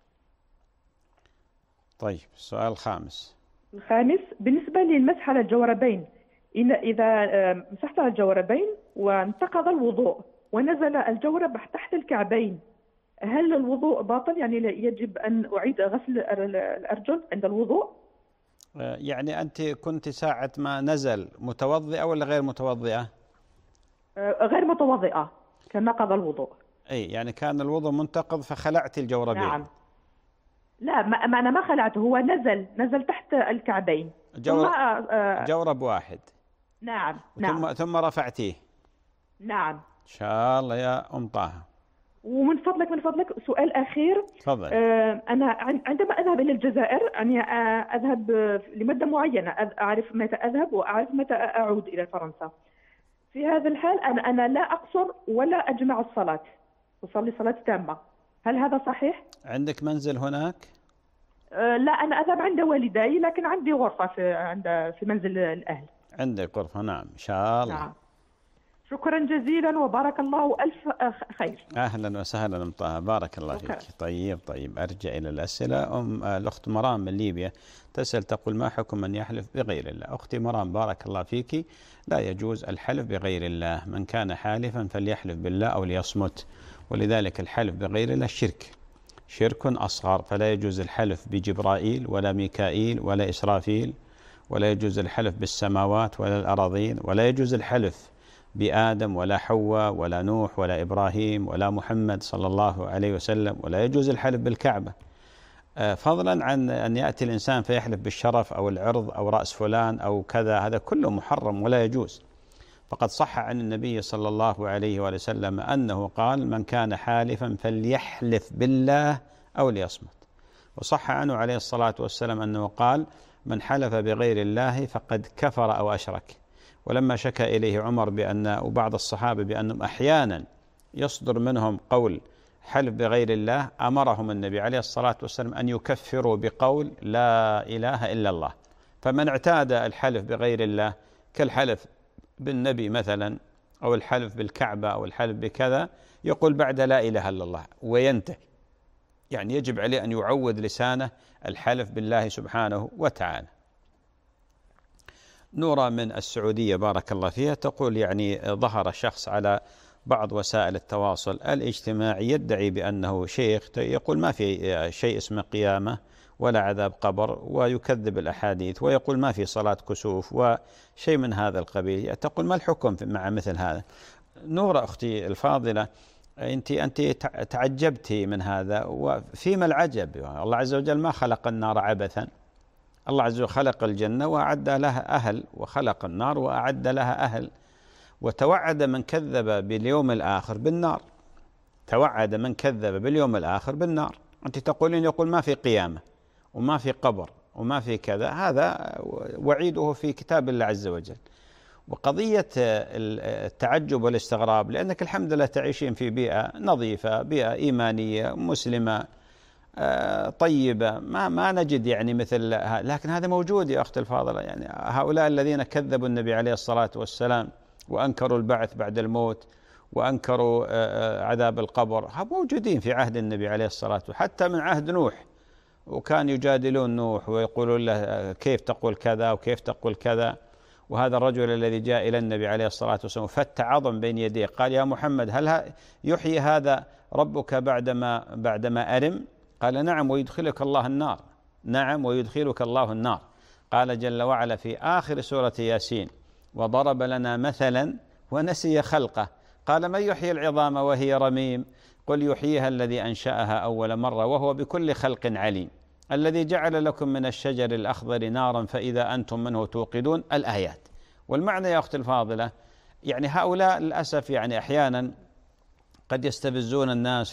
طيب. السؤال الخامس. بالنسبة للمسح على الجوربين، إذا مسحت على الجوربين وانتقض الوضوء ونزل الجورب تحت الكعبين، هل الوضوء باطل؟ يعني يجب أن أعيد غسل الأرجل عند الوضوء؟ يعني أنت كنت ساعة ما نزل متوضئة ولا غير متوضئة؟ غير متوضئة، كان نقض الوضوء. أي يعني كان الوضوء منتقض فخلعت الجوربين. نعم. لا، ما أنا ما خلعته، هو نزل تحت الكعبين. جورب واحد. نعم. ثم رفعتيه. نعم. إن شاء الله يا أم طه. ومن فضلك سؤال أخير. تفضل. أنا عندما أذهب إلى الجزائر يعني أذهب لمدة معينة، أعرف متى أذهب وأعرف متى أعود إلى فرنسا. في هذا الحال أنا لا أقصر ولا أجمع الصلاة، أصلي صلاة تامة. هل هذا صحيح؟ عندك منزل هناك؟ لا، أنا أذهب عند والدي، لكن عندي غرفة في منزل الأهل. عندك غرفة. نعم إن شاء الله. نعم. شكرا جزيلا وبارك الله ألف خير. أهلا وسهلا أم طه، بارك الله فيك. طيب أرجع إلى الأسئلة. الأخت مرام من ليبيا تسأل تقول: ما حكم من يحلف بغير الله؟ أختي مرام بارك الله فيك، لا يجوز الحلف بغير الله. من كان حالفا فليحلف بالله أو ليصمت، ولذلك الحلف بغير الله شرك أصغر، فلا يجوز الحلف بجبرائيل ولا ميكائيل ولا إسرافيل، ولا يجوز الحلف بالسماوات ولا الأراضين، ولا يجوز الحلف بآدم ولا حواء ولا نوح ولا إبراهيم ولا محمد صلى الله عليه وسلم، ولا يجوز الحلف بالكعبة، فضلا عن أن يأتي الإنسان فيحلف بالشرف أو العرض أو رأس فلان أو كذا. هذا كله محرم ولا يجوز. فقد صح عن النبي صلى الله عليه وسلم أنه قال: من كان حالفا فليحلف بالله أو ليصمت. وصح عنه عليه الصلاة والسلام أنه قال: من حلف بغير الله فقد كفر أو أشرك. ولما شكى إليه عمر وبعض الصحابة بأنهم أحيانا يصدر منهم قول حلف بغير الله، أمرهم النبي عليه الصلاة والسلام أن يكفروا بقول لا إله إلا الله. فمن اعتاد الحلف بغير الله كالحلف بالنبي مثلا، أو الحلف بالكعبة، أو الحلف بكذا، يقول بعد لا إله إلا الله وينتهي. يعني يجب عليه أن يعود لسانه الحلف بالله سبحانه وتعالى. نورة من السعودية بارك الله فيها تقول: يعني ظهر شخص على بعض وسائل التواصل الاجتماعي يدعي بأنه شيخ، يقول ما في شيء اسمه قيامة ولا عذاب قبر، ويكذب الأحاديث ويقول ما في صلاة كسوف وشيء من هذا القبيل. تقول ما الحكم مع مثل هذا؟ نورة أختي الفاضلة، أنت تعجبتي من هذا، وفيما العجب الله عز وجل ما خلق النار عبثا. الله عز وجل خلق الجنة وأعد لها أهل، وخلق النار وأعد لها أهل، وتوعد من كذب باليوم الآخر بالنار. توعد من كذب باليوم الآخر بالنار. أنت تقولين يقول ما في قيامة وما في قبر وما في كذا، هذا وعيده في كتاب الله عز وجل. وقضية التعجب والاستغراب، لأنك الحمد لله تعيشين في بيئة نظيفة، بيئة إيمانية مسلمة طيبة، ما نجد يعني مثل، لكن هذا موجود يا أختي الفاضلة. يعني هؤلاء الذين كذبوا النبي عليه الصلاة والسلام وأنكروا البعث بعد الموت وأنكروا عذاب القبر، موجودين في عهد النبي عليه الصلاة والسلام، حتى من عهد نوح، وكان يجادلون نوح ويقولون له كيف تقول كذا وكيف تقول كذا. وهذا الرجل الذي جاء إلى النبي عليه الصلاة والسلام فت عظم بين يديه، قال يا محمد هل يحيي هذا ربك بعدما أرم؟ قال نعم ويدخلك الله النار، نعم ويدخلك الله النار. قال جل وعلا في آخر سورة ياسين وضرب لنا مثلا ونسي خلقه، قال من يحيي العظام وهي رميم؟ قل يحييها الذي أنشأها أول مرة وهو بكل خلق عليم، الذي جعل لكم من الشجر الأخضر نارا فإذا أنتم منه توقدون. الآيات. والمعنى يا أختي الفاضلة، يعني هؤلاء للأسف يعني أحيانا قد يستفزون الناس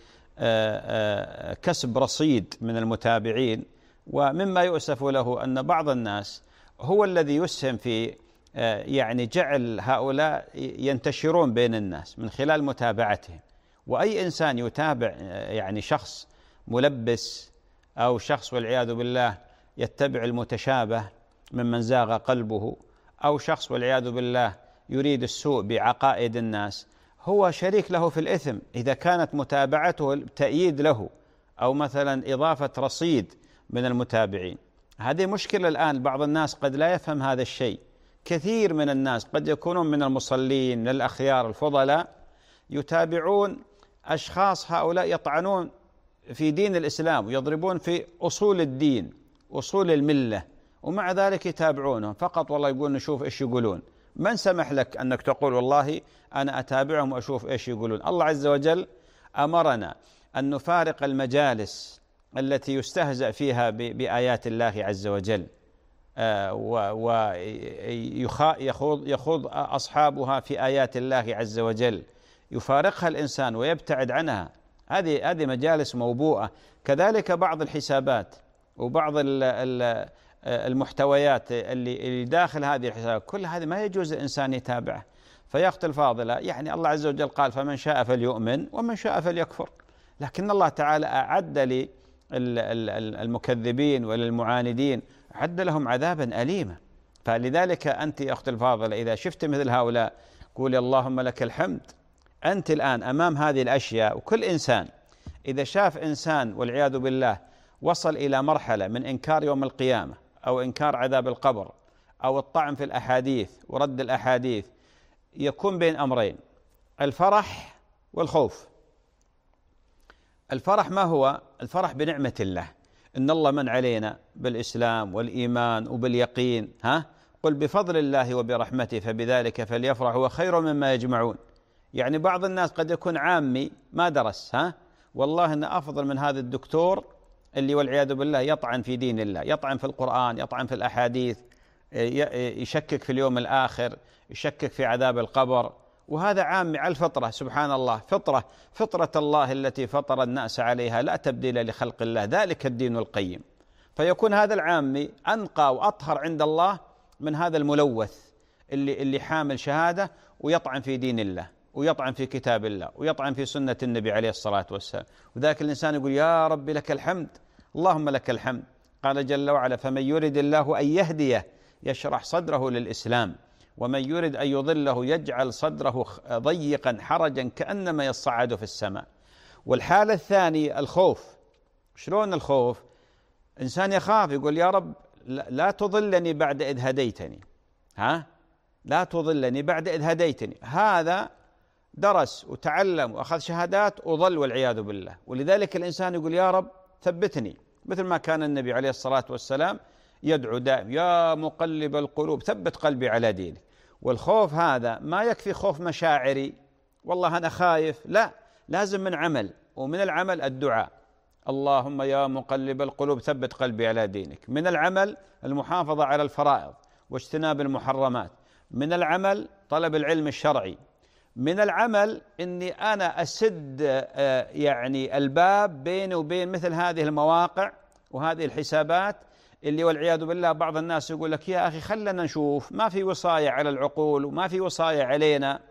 لكسب رصيد من المتابعين، ومما يؤسف له أن بعض الناس هو الذي يسهم في يعني جعل هؤلاء ينتشرون بين الناس من خلال متابعتهم. وأي إنسان يتابع يعني شخص ملبس أو شخص والعياذ بالله يتبع المتشابه ممن زاغ قلبه، أو شخص والعياذ بالله يريد السوء بعقائد الناس، هو شريك له في الإثم إذا كانت متابعته تأييد له أو مثلا إضافة رصيد من المتابعين. هذه مشكلة الآن. بعض الناس قد لا يفهم هذا الشيء. كثير من الناس قد يكونون من المصلين من الأخيار الفضلاء يتابعون أشخاص هؤلاء يطعنون في دين الإسلام ويضربون في أصول الدين أصول الملة، ومع ذلك يتابعونهم فقط والله يقول نشوف إيش يقولون. من سمح لك أنك تقول والله أنا أتابعهم وأشوف إيش يقولون؟ الله عز وجل أمرنا أن نفارق المجالس التي يستهزأ فيها بآيات الله عز وجل ويخوض أصحابها في آيات الله عز وجل، يفارقها الإنسان ويبتعد عنها. هذه مجالس موبوءة. كذلك بعض الحسابات وبعض المحتويات اللي داخل هذه الحسابات، كل هذه ما يجوز الإنسان يتابعه. فيا أختي الفاضلة، يعني الله عز وجل قال فمن شاء فليؤمن ومن شاء فليكفر، لكن الله تعالى أعد للمكذبين وللمعاندين أعد لهم عذابا أليما. فلذلك أنت يا أختي الفاضلة إذا شفت مثل هؤلاء قولي اللهم لك الحمد. أنت الآن أمام هذه الأشياء، وكل إنسان إذا شاف إنسان والعياذ بالله وصل إلى مرحلة من إنكار يوم القيامة أو إنكار عذاب القبر أو الطعن في الأحاديث ورد الأحاديث، يكون بين أمرين: الفرح والخوف. الفرح ما هو؟ الفرح بنعمة الله، إن الله من علينا بالإسلام والإيمان وباليقين. قل بفضل الله وبرحمته فبذلك فليفرح هو خير مما يجمعون. يعني بعض الناس قد يكون عامي ما درس، والله إنه أفضل من هذا الدكتور اللي والعياذ بالله يطعن في دين الله، يطعن في القرآن، يطعن في الأحاديث، يشكك في اليوم الآخر، يشكك في عذاب القبر، وهذا عامي على الفطرة. سبحان الله، فطرة الله التي فطر الناس عليها لا تبديل لخلق الله، ذلك الدين القيم. فيكون هذا العامي أنقى وأطهر عند الله من هذا الملوث اللي حامل شهادة ويطعن في دين الله ويطعن في كتاب الله ويطعن في سنة النبي عليه الصلاة والسلام. وذاك الإنسان يقول يا رب لك الحمد، اللهم لك الحمد. قال جل وعلا فمن يرد الله أن يهديه يشرح صدره للإسلام ومن يرد أن يضله يجعل صدره ضيقا حرجا كأنما يصعد في السماء. والحالة الثانية الخوف. شلون الخوف؟ إنسان يخاف يقول يا رب لا تضلني بعد إذ هديتني، لا تضلني بعد إذ هديتني. هذا درس وتعلم وأخذ شهادات وظل والعياذ بالله. ولذلك الإنسان يقول يا رب ثبتني، مثل ما كان النبي عليه الصلاة والسلام يدعو دائم يا مقلب القلوب ثبت قلبي على دينك. والخوف هذا ما يكفي خوف مشاعري والله أنا خايف، لا، لازم من عمل، ومن العمل الدعاء اللهم يا مقلب القلوب ثبت قلبي على دينك. من العمل المحافظة على الفرائض واجتناب المحرمات. من العمل طلب العلم الشرعي. من العمل أني أنا أسد يعني الباب بيني وبين مثل هذه المواقع وهذه الحسابات اللي والعياذ بالله بعض الناس يقول لك يا أخي خلنا نشوف، ما في وصاية على العقول وما في وصاية علينا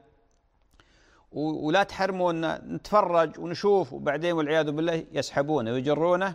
ولا تحرمونا، نتفرج ونشوف، وبعدين والعياذ بالله يسحبونه ويجرونه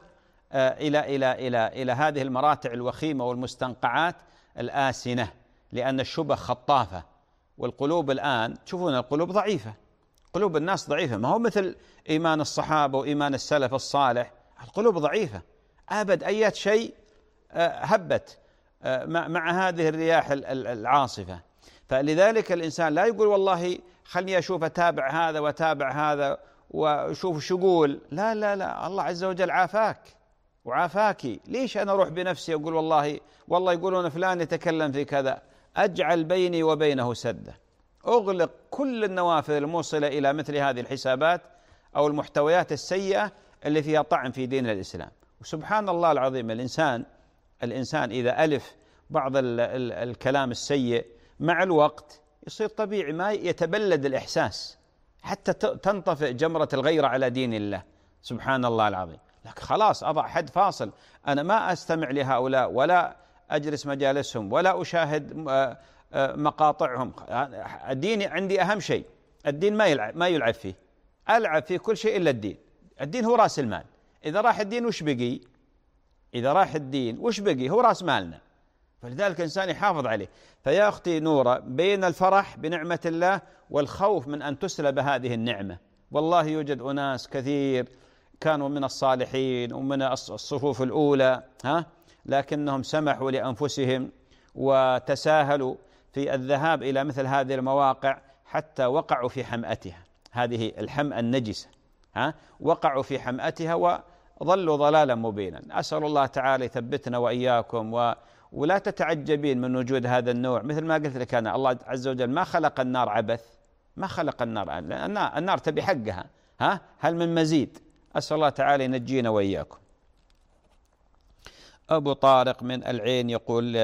إلى هذه المراتع الوخيمة والمستنقعات الآسنة، لأن الشبه خطافة. والقلوب الآن تشوفون القلوب ضعيفة، قلوب الناس ضعيفة، ما هو مثل إيمان الصحابة وإيمان السلف الصالح. القلوب ضعيفة أبد، أي شيء هبت مع هذه الرياح العاصفة. فلذلك الإنسان لا يقول والله خلني أشوف أتابع هذا وأتابع هذا وشوف شو يقول، لا لا لا، الله عز وجل عافاك وعافاكي، ليش أنا أروح بنفسي أقول والله يقولون فلان يتكلم في كذا؟ أجعل بيني وبينه سدة، أغلق كل النوافذ الموصلة إلى مثل هذه الحسابات أو المحتويات السيئة اللي فيها طعن في دين الإسلام. وسبحان الله العظيم، الإنسان إذا ألف بعض الكلام السيء مع الوقت يصير طبيعي، ما يتبلد الإحساس حتى تنطفئ جمرة الغيرة على دين الله. سبحان الله العظيم. لكن خلاص أضع حد فاصل، أنا ما أستمع لهؤلاء ولا أجلس مجالسهم ولا أشاهد مقاطعهم. الدين عندي أهم شيء، الدين ما يلعب فيه، ألعب فيه كل شيء إلا الدين. الدين هو رأس المال، إذا راح الدين وش بقي؟ إذا راح الدين وش بقي؟ هو رأس مالنا، فلذلك الإنسان يحافظ عليه. فيا أختي نورة، بين الفرح بنعمة الله والخوف من أن تسلب هذه النعمة. والله يوجد أناس كثير كانوا من الصالحين ومن الصفوف الأولى لكنهم سمحوا لأنفسهم وتساهلوا في الذهاب إلى مثل هذه المواقع حتى وقعوا في حمأتها، هذه الحمأة النجسة، وقعوا في حمأتها وظلوا ضلالا مبينا. أسأل الله تعالى يثبتنا وإياكم. ولا تتعجبين من وجود هذا النوع، مثل ما قلت لك أنا، الله عز وجل ما خلق النار عبث، ما خلق النار، النار تبي حقها، هل من مزيد؟ أسأل الله تعالى ينجينا وإياكم. أبو طارق من العين يقول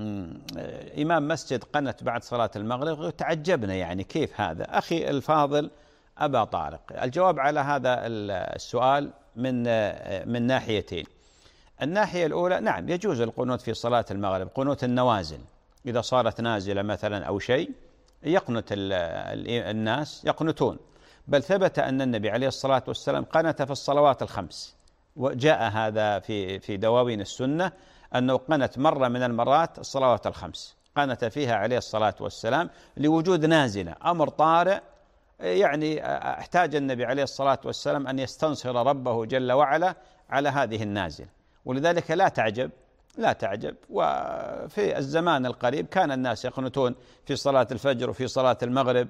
إمام مسجد قنت بعد صلاة المغرب، تعجبنا يعني كيف هذا؟ أخي الفاضل أبا طارق، الجواب على هذا السؤال من ناحيتين. الناحية الأولى نعم يجوز القنوت في صلاة المغرب، قنوت النوازل، إذا صارت نازلة مثلا أو شيء يقنت الناس يقنتون، بل ثبت أن النبي عليه الصلاة والسلام قنت في الصلوات الخمس، وجاء هذا في دواوين السنة أنه قنت مرة من المرات الصلوات الخمس، قنت فيها عليه الصلاة والسلام لوجود نازلة، أمر طارئ، يعني احتاج النبي عليه الصلاة والسلام أن يستنصر ربه جل وعلا على هذه النازلة. ولذلك لا تعجب. وفي الزمان القريب كان الناس يقنتون في صلاة الفجر وفي صلاة المغرب،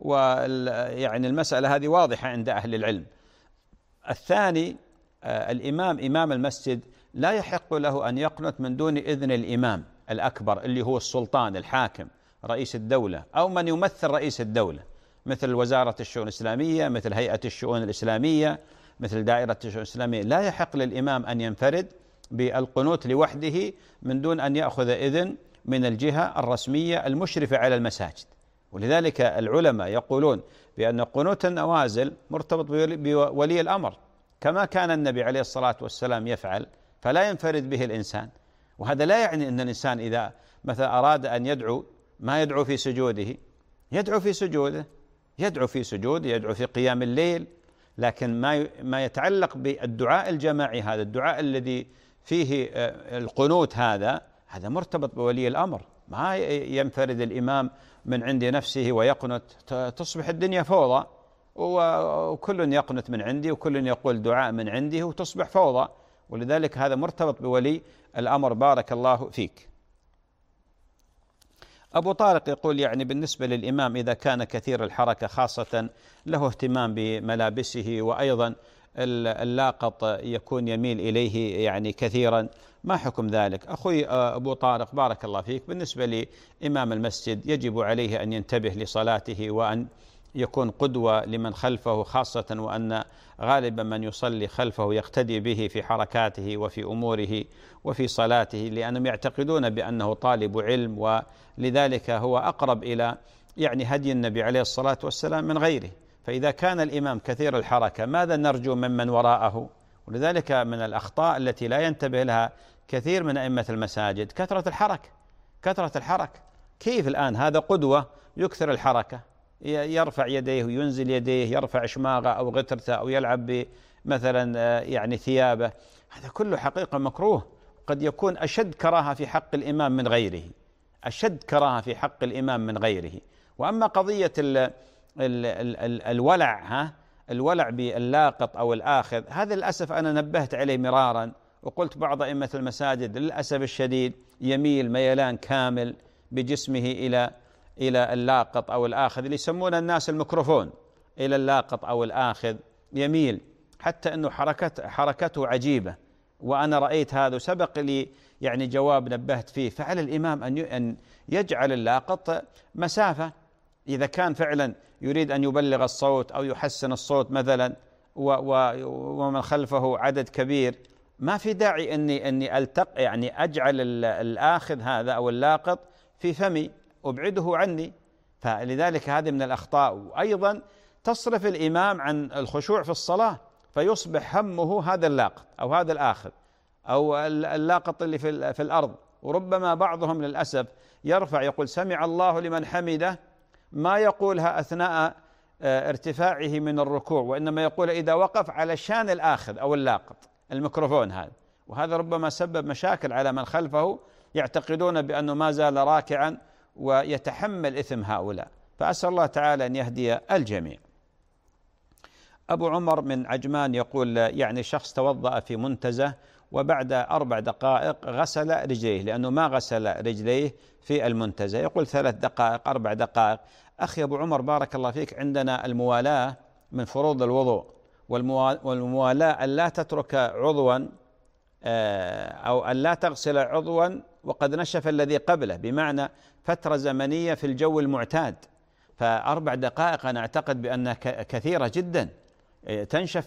ويعني المسألة هذه واضحة عند أهل العلم. الثاني، إمام المسجد لا يحق له أن يقنت من دون إذن الإمام الأكبر اللي هو السلطان الحاكم رئيس الدولة أو من يمثل رئيس الدولة، مثل وزارة الشؤون الإسلامية، مثل هيئة الشؤون الإسلامية، مثل دائرة الشؤون الإسلامية. لا يحق للإمام أن ينفرد بالقنوت لوحده من دون أن يأخذ إذن من الجهة الرسمية المشرفة على المساجد. ولذلك العلماء يقولون بأن قنوت النوازل مرتبط بولي الأمر، كما كان النبي عليه الصلاة والسلام يفعل، فلا ينفرد به الإنسان. وهذا لا يعني أن الإنسان إذا مثلا أراد أن يدعو ما يدعو في سجوده، يدعو في سجوده، يدعو في قيام الليل، لكن ما يتعلق بالدعاء الجماعي، هذا الدعاء الذي فيه القنوت، هذا مرتبط بولي الأمر. ما ينفرد الإمام من عند نفسه ويقنت، تصبح الدنيا فوضى، وكل يقنت من عندي وكل يقول دعاء من عنده وتصبح فوضى. ولذلك هذا مرتبط بولي الأمر. بارك الله فيك. أبو طارق يقول يعني بالنسبة للإمام إذا كان كثير الحركة خاصة له اهتمام بملابسه وأيضا اللاقط يكون يميل إليه يعني كثيرا، ما حكم ذلك؟ أخوي أبو طارق بارك الله فيك، بالنسبة لإمام المسجد يجب عليه أن ينتبه لصلاته وأن يكون قدوة لمن خلفه، خاصة وأن غالبا من يصلي خلفه يقتدي به في حركاته وفي أموره وفي صلاته، لأنهم يعتقدون بأنه طالب علم، ولذلك هو أقرب إلى يعني هدي النبي عليه الصلاة والسلام من غيره. فإذا كان الإمام كثير الحركة ماذا نرجو ممن وراءه؟ ولذلك من الأخطاء التي لا ينتبه لها كثير من أئمة المساجد كثرة الحركة. كيف الآن هذا قدوة يكثر الحركة، يرفع يديه وينزل يديه، يرفع شماغه أو غترته أو يلعب مثلا يعني ثيابه، هذا كله حقيقة مكروه، قد يكون أشد كراهة في حق الإمام من غيره. وأما قضية الولع باللاقط أو الآخذ، هذا للأسف أنا نبهت عليه مرارا وقلت بعض أئمة المساجد للأسف الشديد يميل ميلان كامل بجسمه إلى اللاقط أو الآخذ، اللي يسمون الناس الميكروفون، إلى اللاقط أو الآخذ يميل، حتى أنه حركته عجيبة. وأنا رأيت هذا وسبق لي يعني جواب نبهت فيه. فعلى الإمام أن يجعل اللاقط مسافة، إذا كان فعلا يريد أن يبلغ الصوت أو يحسن الصوت مثلا ومن خلفه عدد كبير، ما في داعي أني يعني أجعل الآخذ هذا أو اللاقط في فمي، أبعده عني. فلذلك هذه من الأخطاء. وأيضا تصرف الإمام عن الخشوع في الصلاة، فيصبح همه هذا اللاقط أو هذا الآخذ أو اللاقط اللي في الأرض. وربما بعضهم للأسف يرفع يقول سمع الله لمن حمده، ما يقولها أثناء ارتفاعه من الركوع، وإنما يقول إذا وقف على شان الآخذ أو اللاقط الميكروفون هذا. وهذا ربما سبب مشاكل على من خلفه، يعتقدون بأنه ما زال راكعا ويتحمل إثم هؤلاء. فأسأل الله تعالى أن يهدي الجميع. أبو عمر من عجمان يقول يعني شخص توضأ في منتزه وبعد 4 دقائق غسل رجليه، لأنه ما غسل رجليه في المنتزه، يقول 3 دقائق 4 دقائق. أخي أبو عمر بارك الله فيك، عندنا الموالاة من فروض الوضوء، والموالاة أن لا تترك عضوا أو أن لا تغسل عضوا وقد نشف الذي قبله، بمعنى فترة زمنية في الجو المعتاد. ف4 دقائق أنا أعتقد بأنها كثيرة جدا، تنشف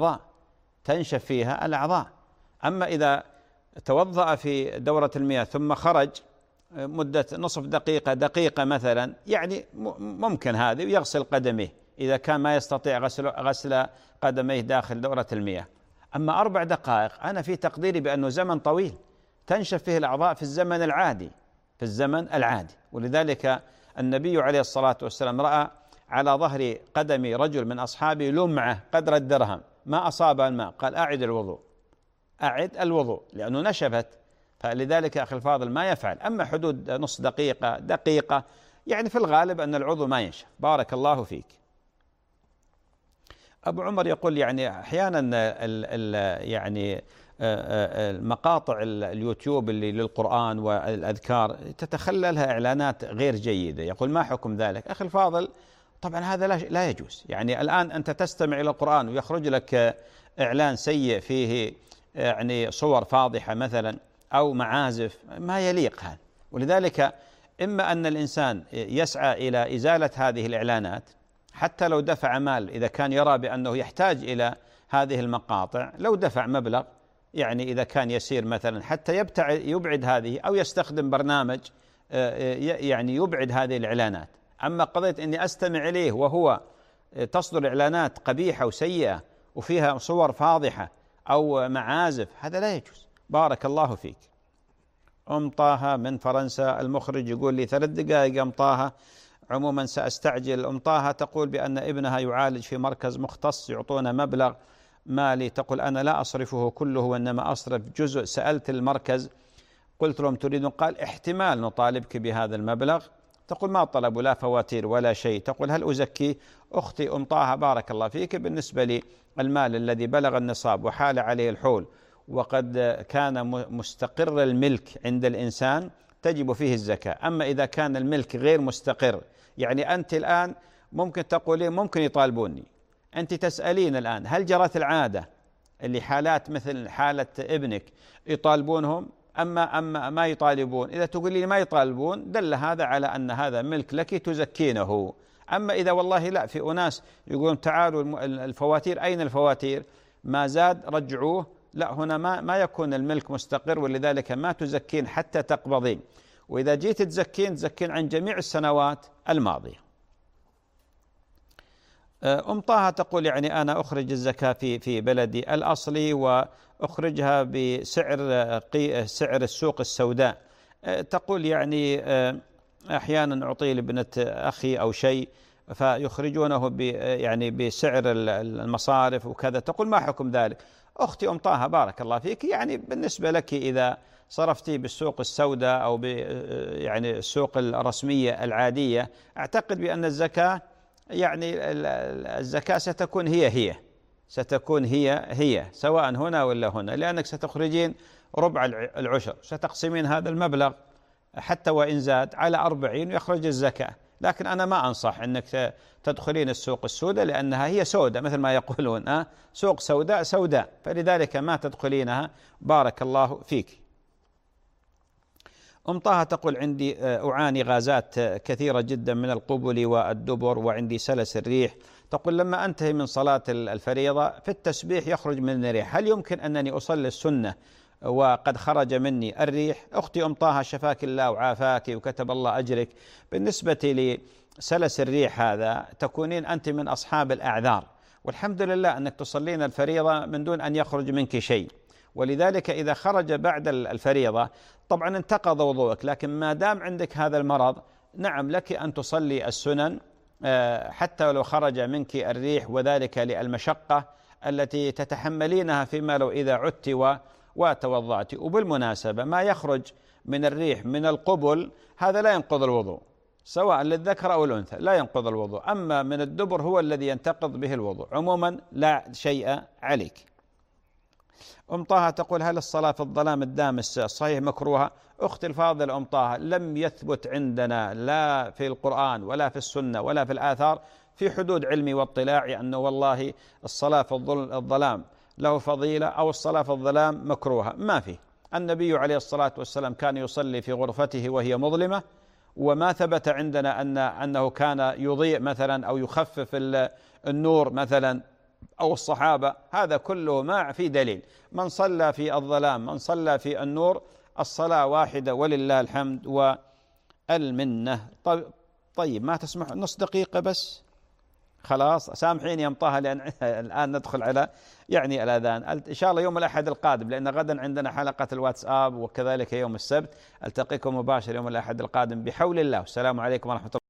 فيها الأعضاء. أما إذا توضأ في دورة المياه ثم خرج مدة نصف دقيقة مثلا، يعني ممكن هذه، ويغسل قدميه إذا كان ما يستطيع غسل قدميه داخل دورة المياه. أما 4 دقائق أنا في تقديري بأنه زمن طويل تنشف فيه الأعضاء في الزمن العادي. ولذلك النبي عليه الصلاة والسلام رأى على ظهر قدم رجل من أصحابه لمعة قدر الدرهم ما أصاب الماء، قال أعد الوضوء لأنه نشفت. فلذلك أخي الفاضل ما يفعل. أما حدود نص دقيقة يعني في الغالب أن العضو ما ينشف. بارك الله فيك. أبو عمر يقول يعني أحيانا يعني المقاطع اليوتيوب اللي للقرآن والأذكار تتخللها إعلانات غير جيدة، يقول ما حكم ذلك؟ أخي الفاضل طبعا هذا لا يجوز. يعني الآن أنت تستمع إلى القرآن ويخرج لك إعلان سيء فيه يعني صور فاضحة مثلا أو معازف، ما يليق هذا. ولذلك إما أن الإنسان يسعى إلى إزالة هذه الإعلانات حتى لو دفع مال، إذا كان يرى بأنه يحتاج إلى هذه المقاطع، لو دفع مبلغ يعني إذا كان يسير مثلا حتى يبعد هذه، أو يستخدم برنامج يعني يبعد هذه الإعلانات. أما قضية أني أستمع إليه وهو تصدر إعلانات قبيحة وسيئة وفيها صور فاضحة أو معازف، هذا لا يجوز. بارك الله فيك. أم طه من فرنسا المخرج يقول لي 3 دقائق أم طه، عموما سأستعجل. أم طه تقول بأن ابنها يعالج في مركز مختص يعطون مبلغ مالي، تقول أنا لا أصرفه كله وإنما أصرف جزء. سألت المركز قلت لهم تريدون؟ قال احتمال نطالبك بهذا المبلغ. تقول ما طلبوا لا فواتير ولا شيء. تقول هل أزكي؟ أختي أم طه بارك الله فيك، بالنسبة لي المال الذي بلغ النصاب وحال عليه الحول وقد كان مستقر الملك عند الإنسان، تجب فيه الزكاة. أما إذا كان الملك غير مستقر، يعني أنت الآن ممكن تقولين ممكن يطالبوني، أنت تسألين الآن هل جرت العادة اللي حالات مثل حالة ابنك يطالبونهم أما ما يطالبون؟ إذا تقول لي ما يطالبون دل هذا على أن هذا ملك لك تزكينه. أما إذا والله لا، في أناس يقولون تعالوا الفواتير، أين الفواتير؟ ما زاد رجعوه، لا، هنا ما يكون الملك مستقر، ولذلك ما تزكين حتى تقبضين. وإذا جيت تزكين عن جميع السنوات الماضية. طه تقول يعني أنا أخرج الزكاة في بلدي الأصلي وأخرجها بسعر السوق السوداء. تقول يعني أحيانا أعطي لابنة أخي أو شيء فيخرجونه يعني بسعر المصارف وكذا. تقول ما حكم ذلك؟ أختي طه بارك الله فيك، يعني بالنسبة لك إذا صرفتي بالسوق السوداء أو يعني السوق الرسمية العادية، أعتقد بأن الزكاة يعني الزكاة ستكون هي سواء هنا ولا هنا، لأنك ستخرجين ربع العشر، ستقسمين هذا المبلغ حتى وإن زاد على 40 يخرج الزكاة. لكن أنا ما أنصح أنك تدخلين السوق السوداء، لأنها هي سوداء مثل ما يقولون، سوق سوداء، فلذلك ما تدخلينها. بارك الله فيك. طه تقول عندي أعاني غازات كثيرة جدا من القبل والدبر، وعندي سلس الريح. تقول لما أنتهي من صلاة الفريضة في التسبيح يخرج من الريح، هل يمكن أنني أصلي السنة وقد خرج مني الريح؟ أختي طه شفاك الله وعافاك وكتب الله أجرك، بالنسبة لسلس الريح هذا تكونين أنت من أصحاب الأعذار، والحمد لله أنك تصلين الفريضة من دون أن يخرج منك شيء، ولذلك إذا خرج بعد الفريضة طبعا انتقض وضوءك، لكن ما دام عندك هذا المرض نعم لك أن تصلي السنن حتى لو خرج منك الريح، وذلك للمشقة التي تتحملينها فيما لو إذا عدت وتوضعت. وبالمناسبة ما يخرج من الريح من القبل هذا لا ينقض الوضوء، سواء للذكر أو الأنثى لا ينقض الوضوء، أما من الدبر هو الذي ينتقض به الوضوء. عموما لا شيء عليك. طه تقول هل الصلاة في الظلام الدامس صحيح مكروهة؟ أختي الفاضل طه، لم يثبت عندنا لا في القرآن ولا في السنة ولا في الآثار في حدود علمي واطلاعي أنه والله الصلاة في الظلام له فضيلة أو الصلاة في الظلام مكروهة، ما في. النبي عليه الصلاة والسلام كان يصلي في غرفته وهي مظلمة، وما ثبت عندنا أنه كان يضيء مثلا أو يخفف النور مثلا أو الصحابة، هذا كله ما في دليل. من صلى في الظلام من صلى في النور الصلاة واحدة ولله الحمد والمنة. طيب ما تسمح نص دقيقة بس؟ خلاص سامحيني يا طه، لأن الآن ندخل على يعني الأذان. إن شاء الله يوم الأحد القادم، لأن غدا عندنا حلقة الواتساب وكذلك يوم السبت. ألتقيكم مباشر يوم الأحد القادم بحول الله. والسلام عليكم ورحمة الله.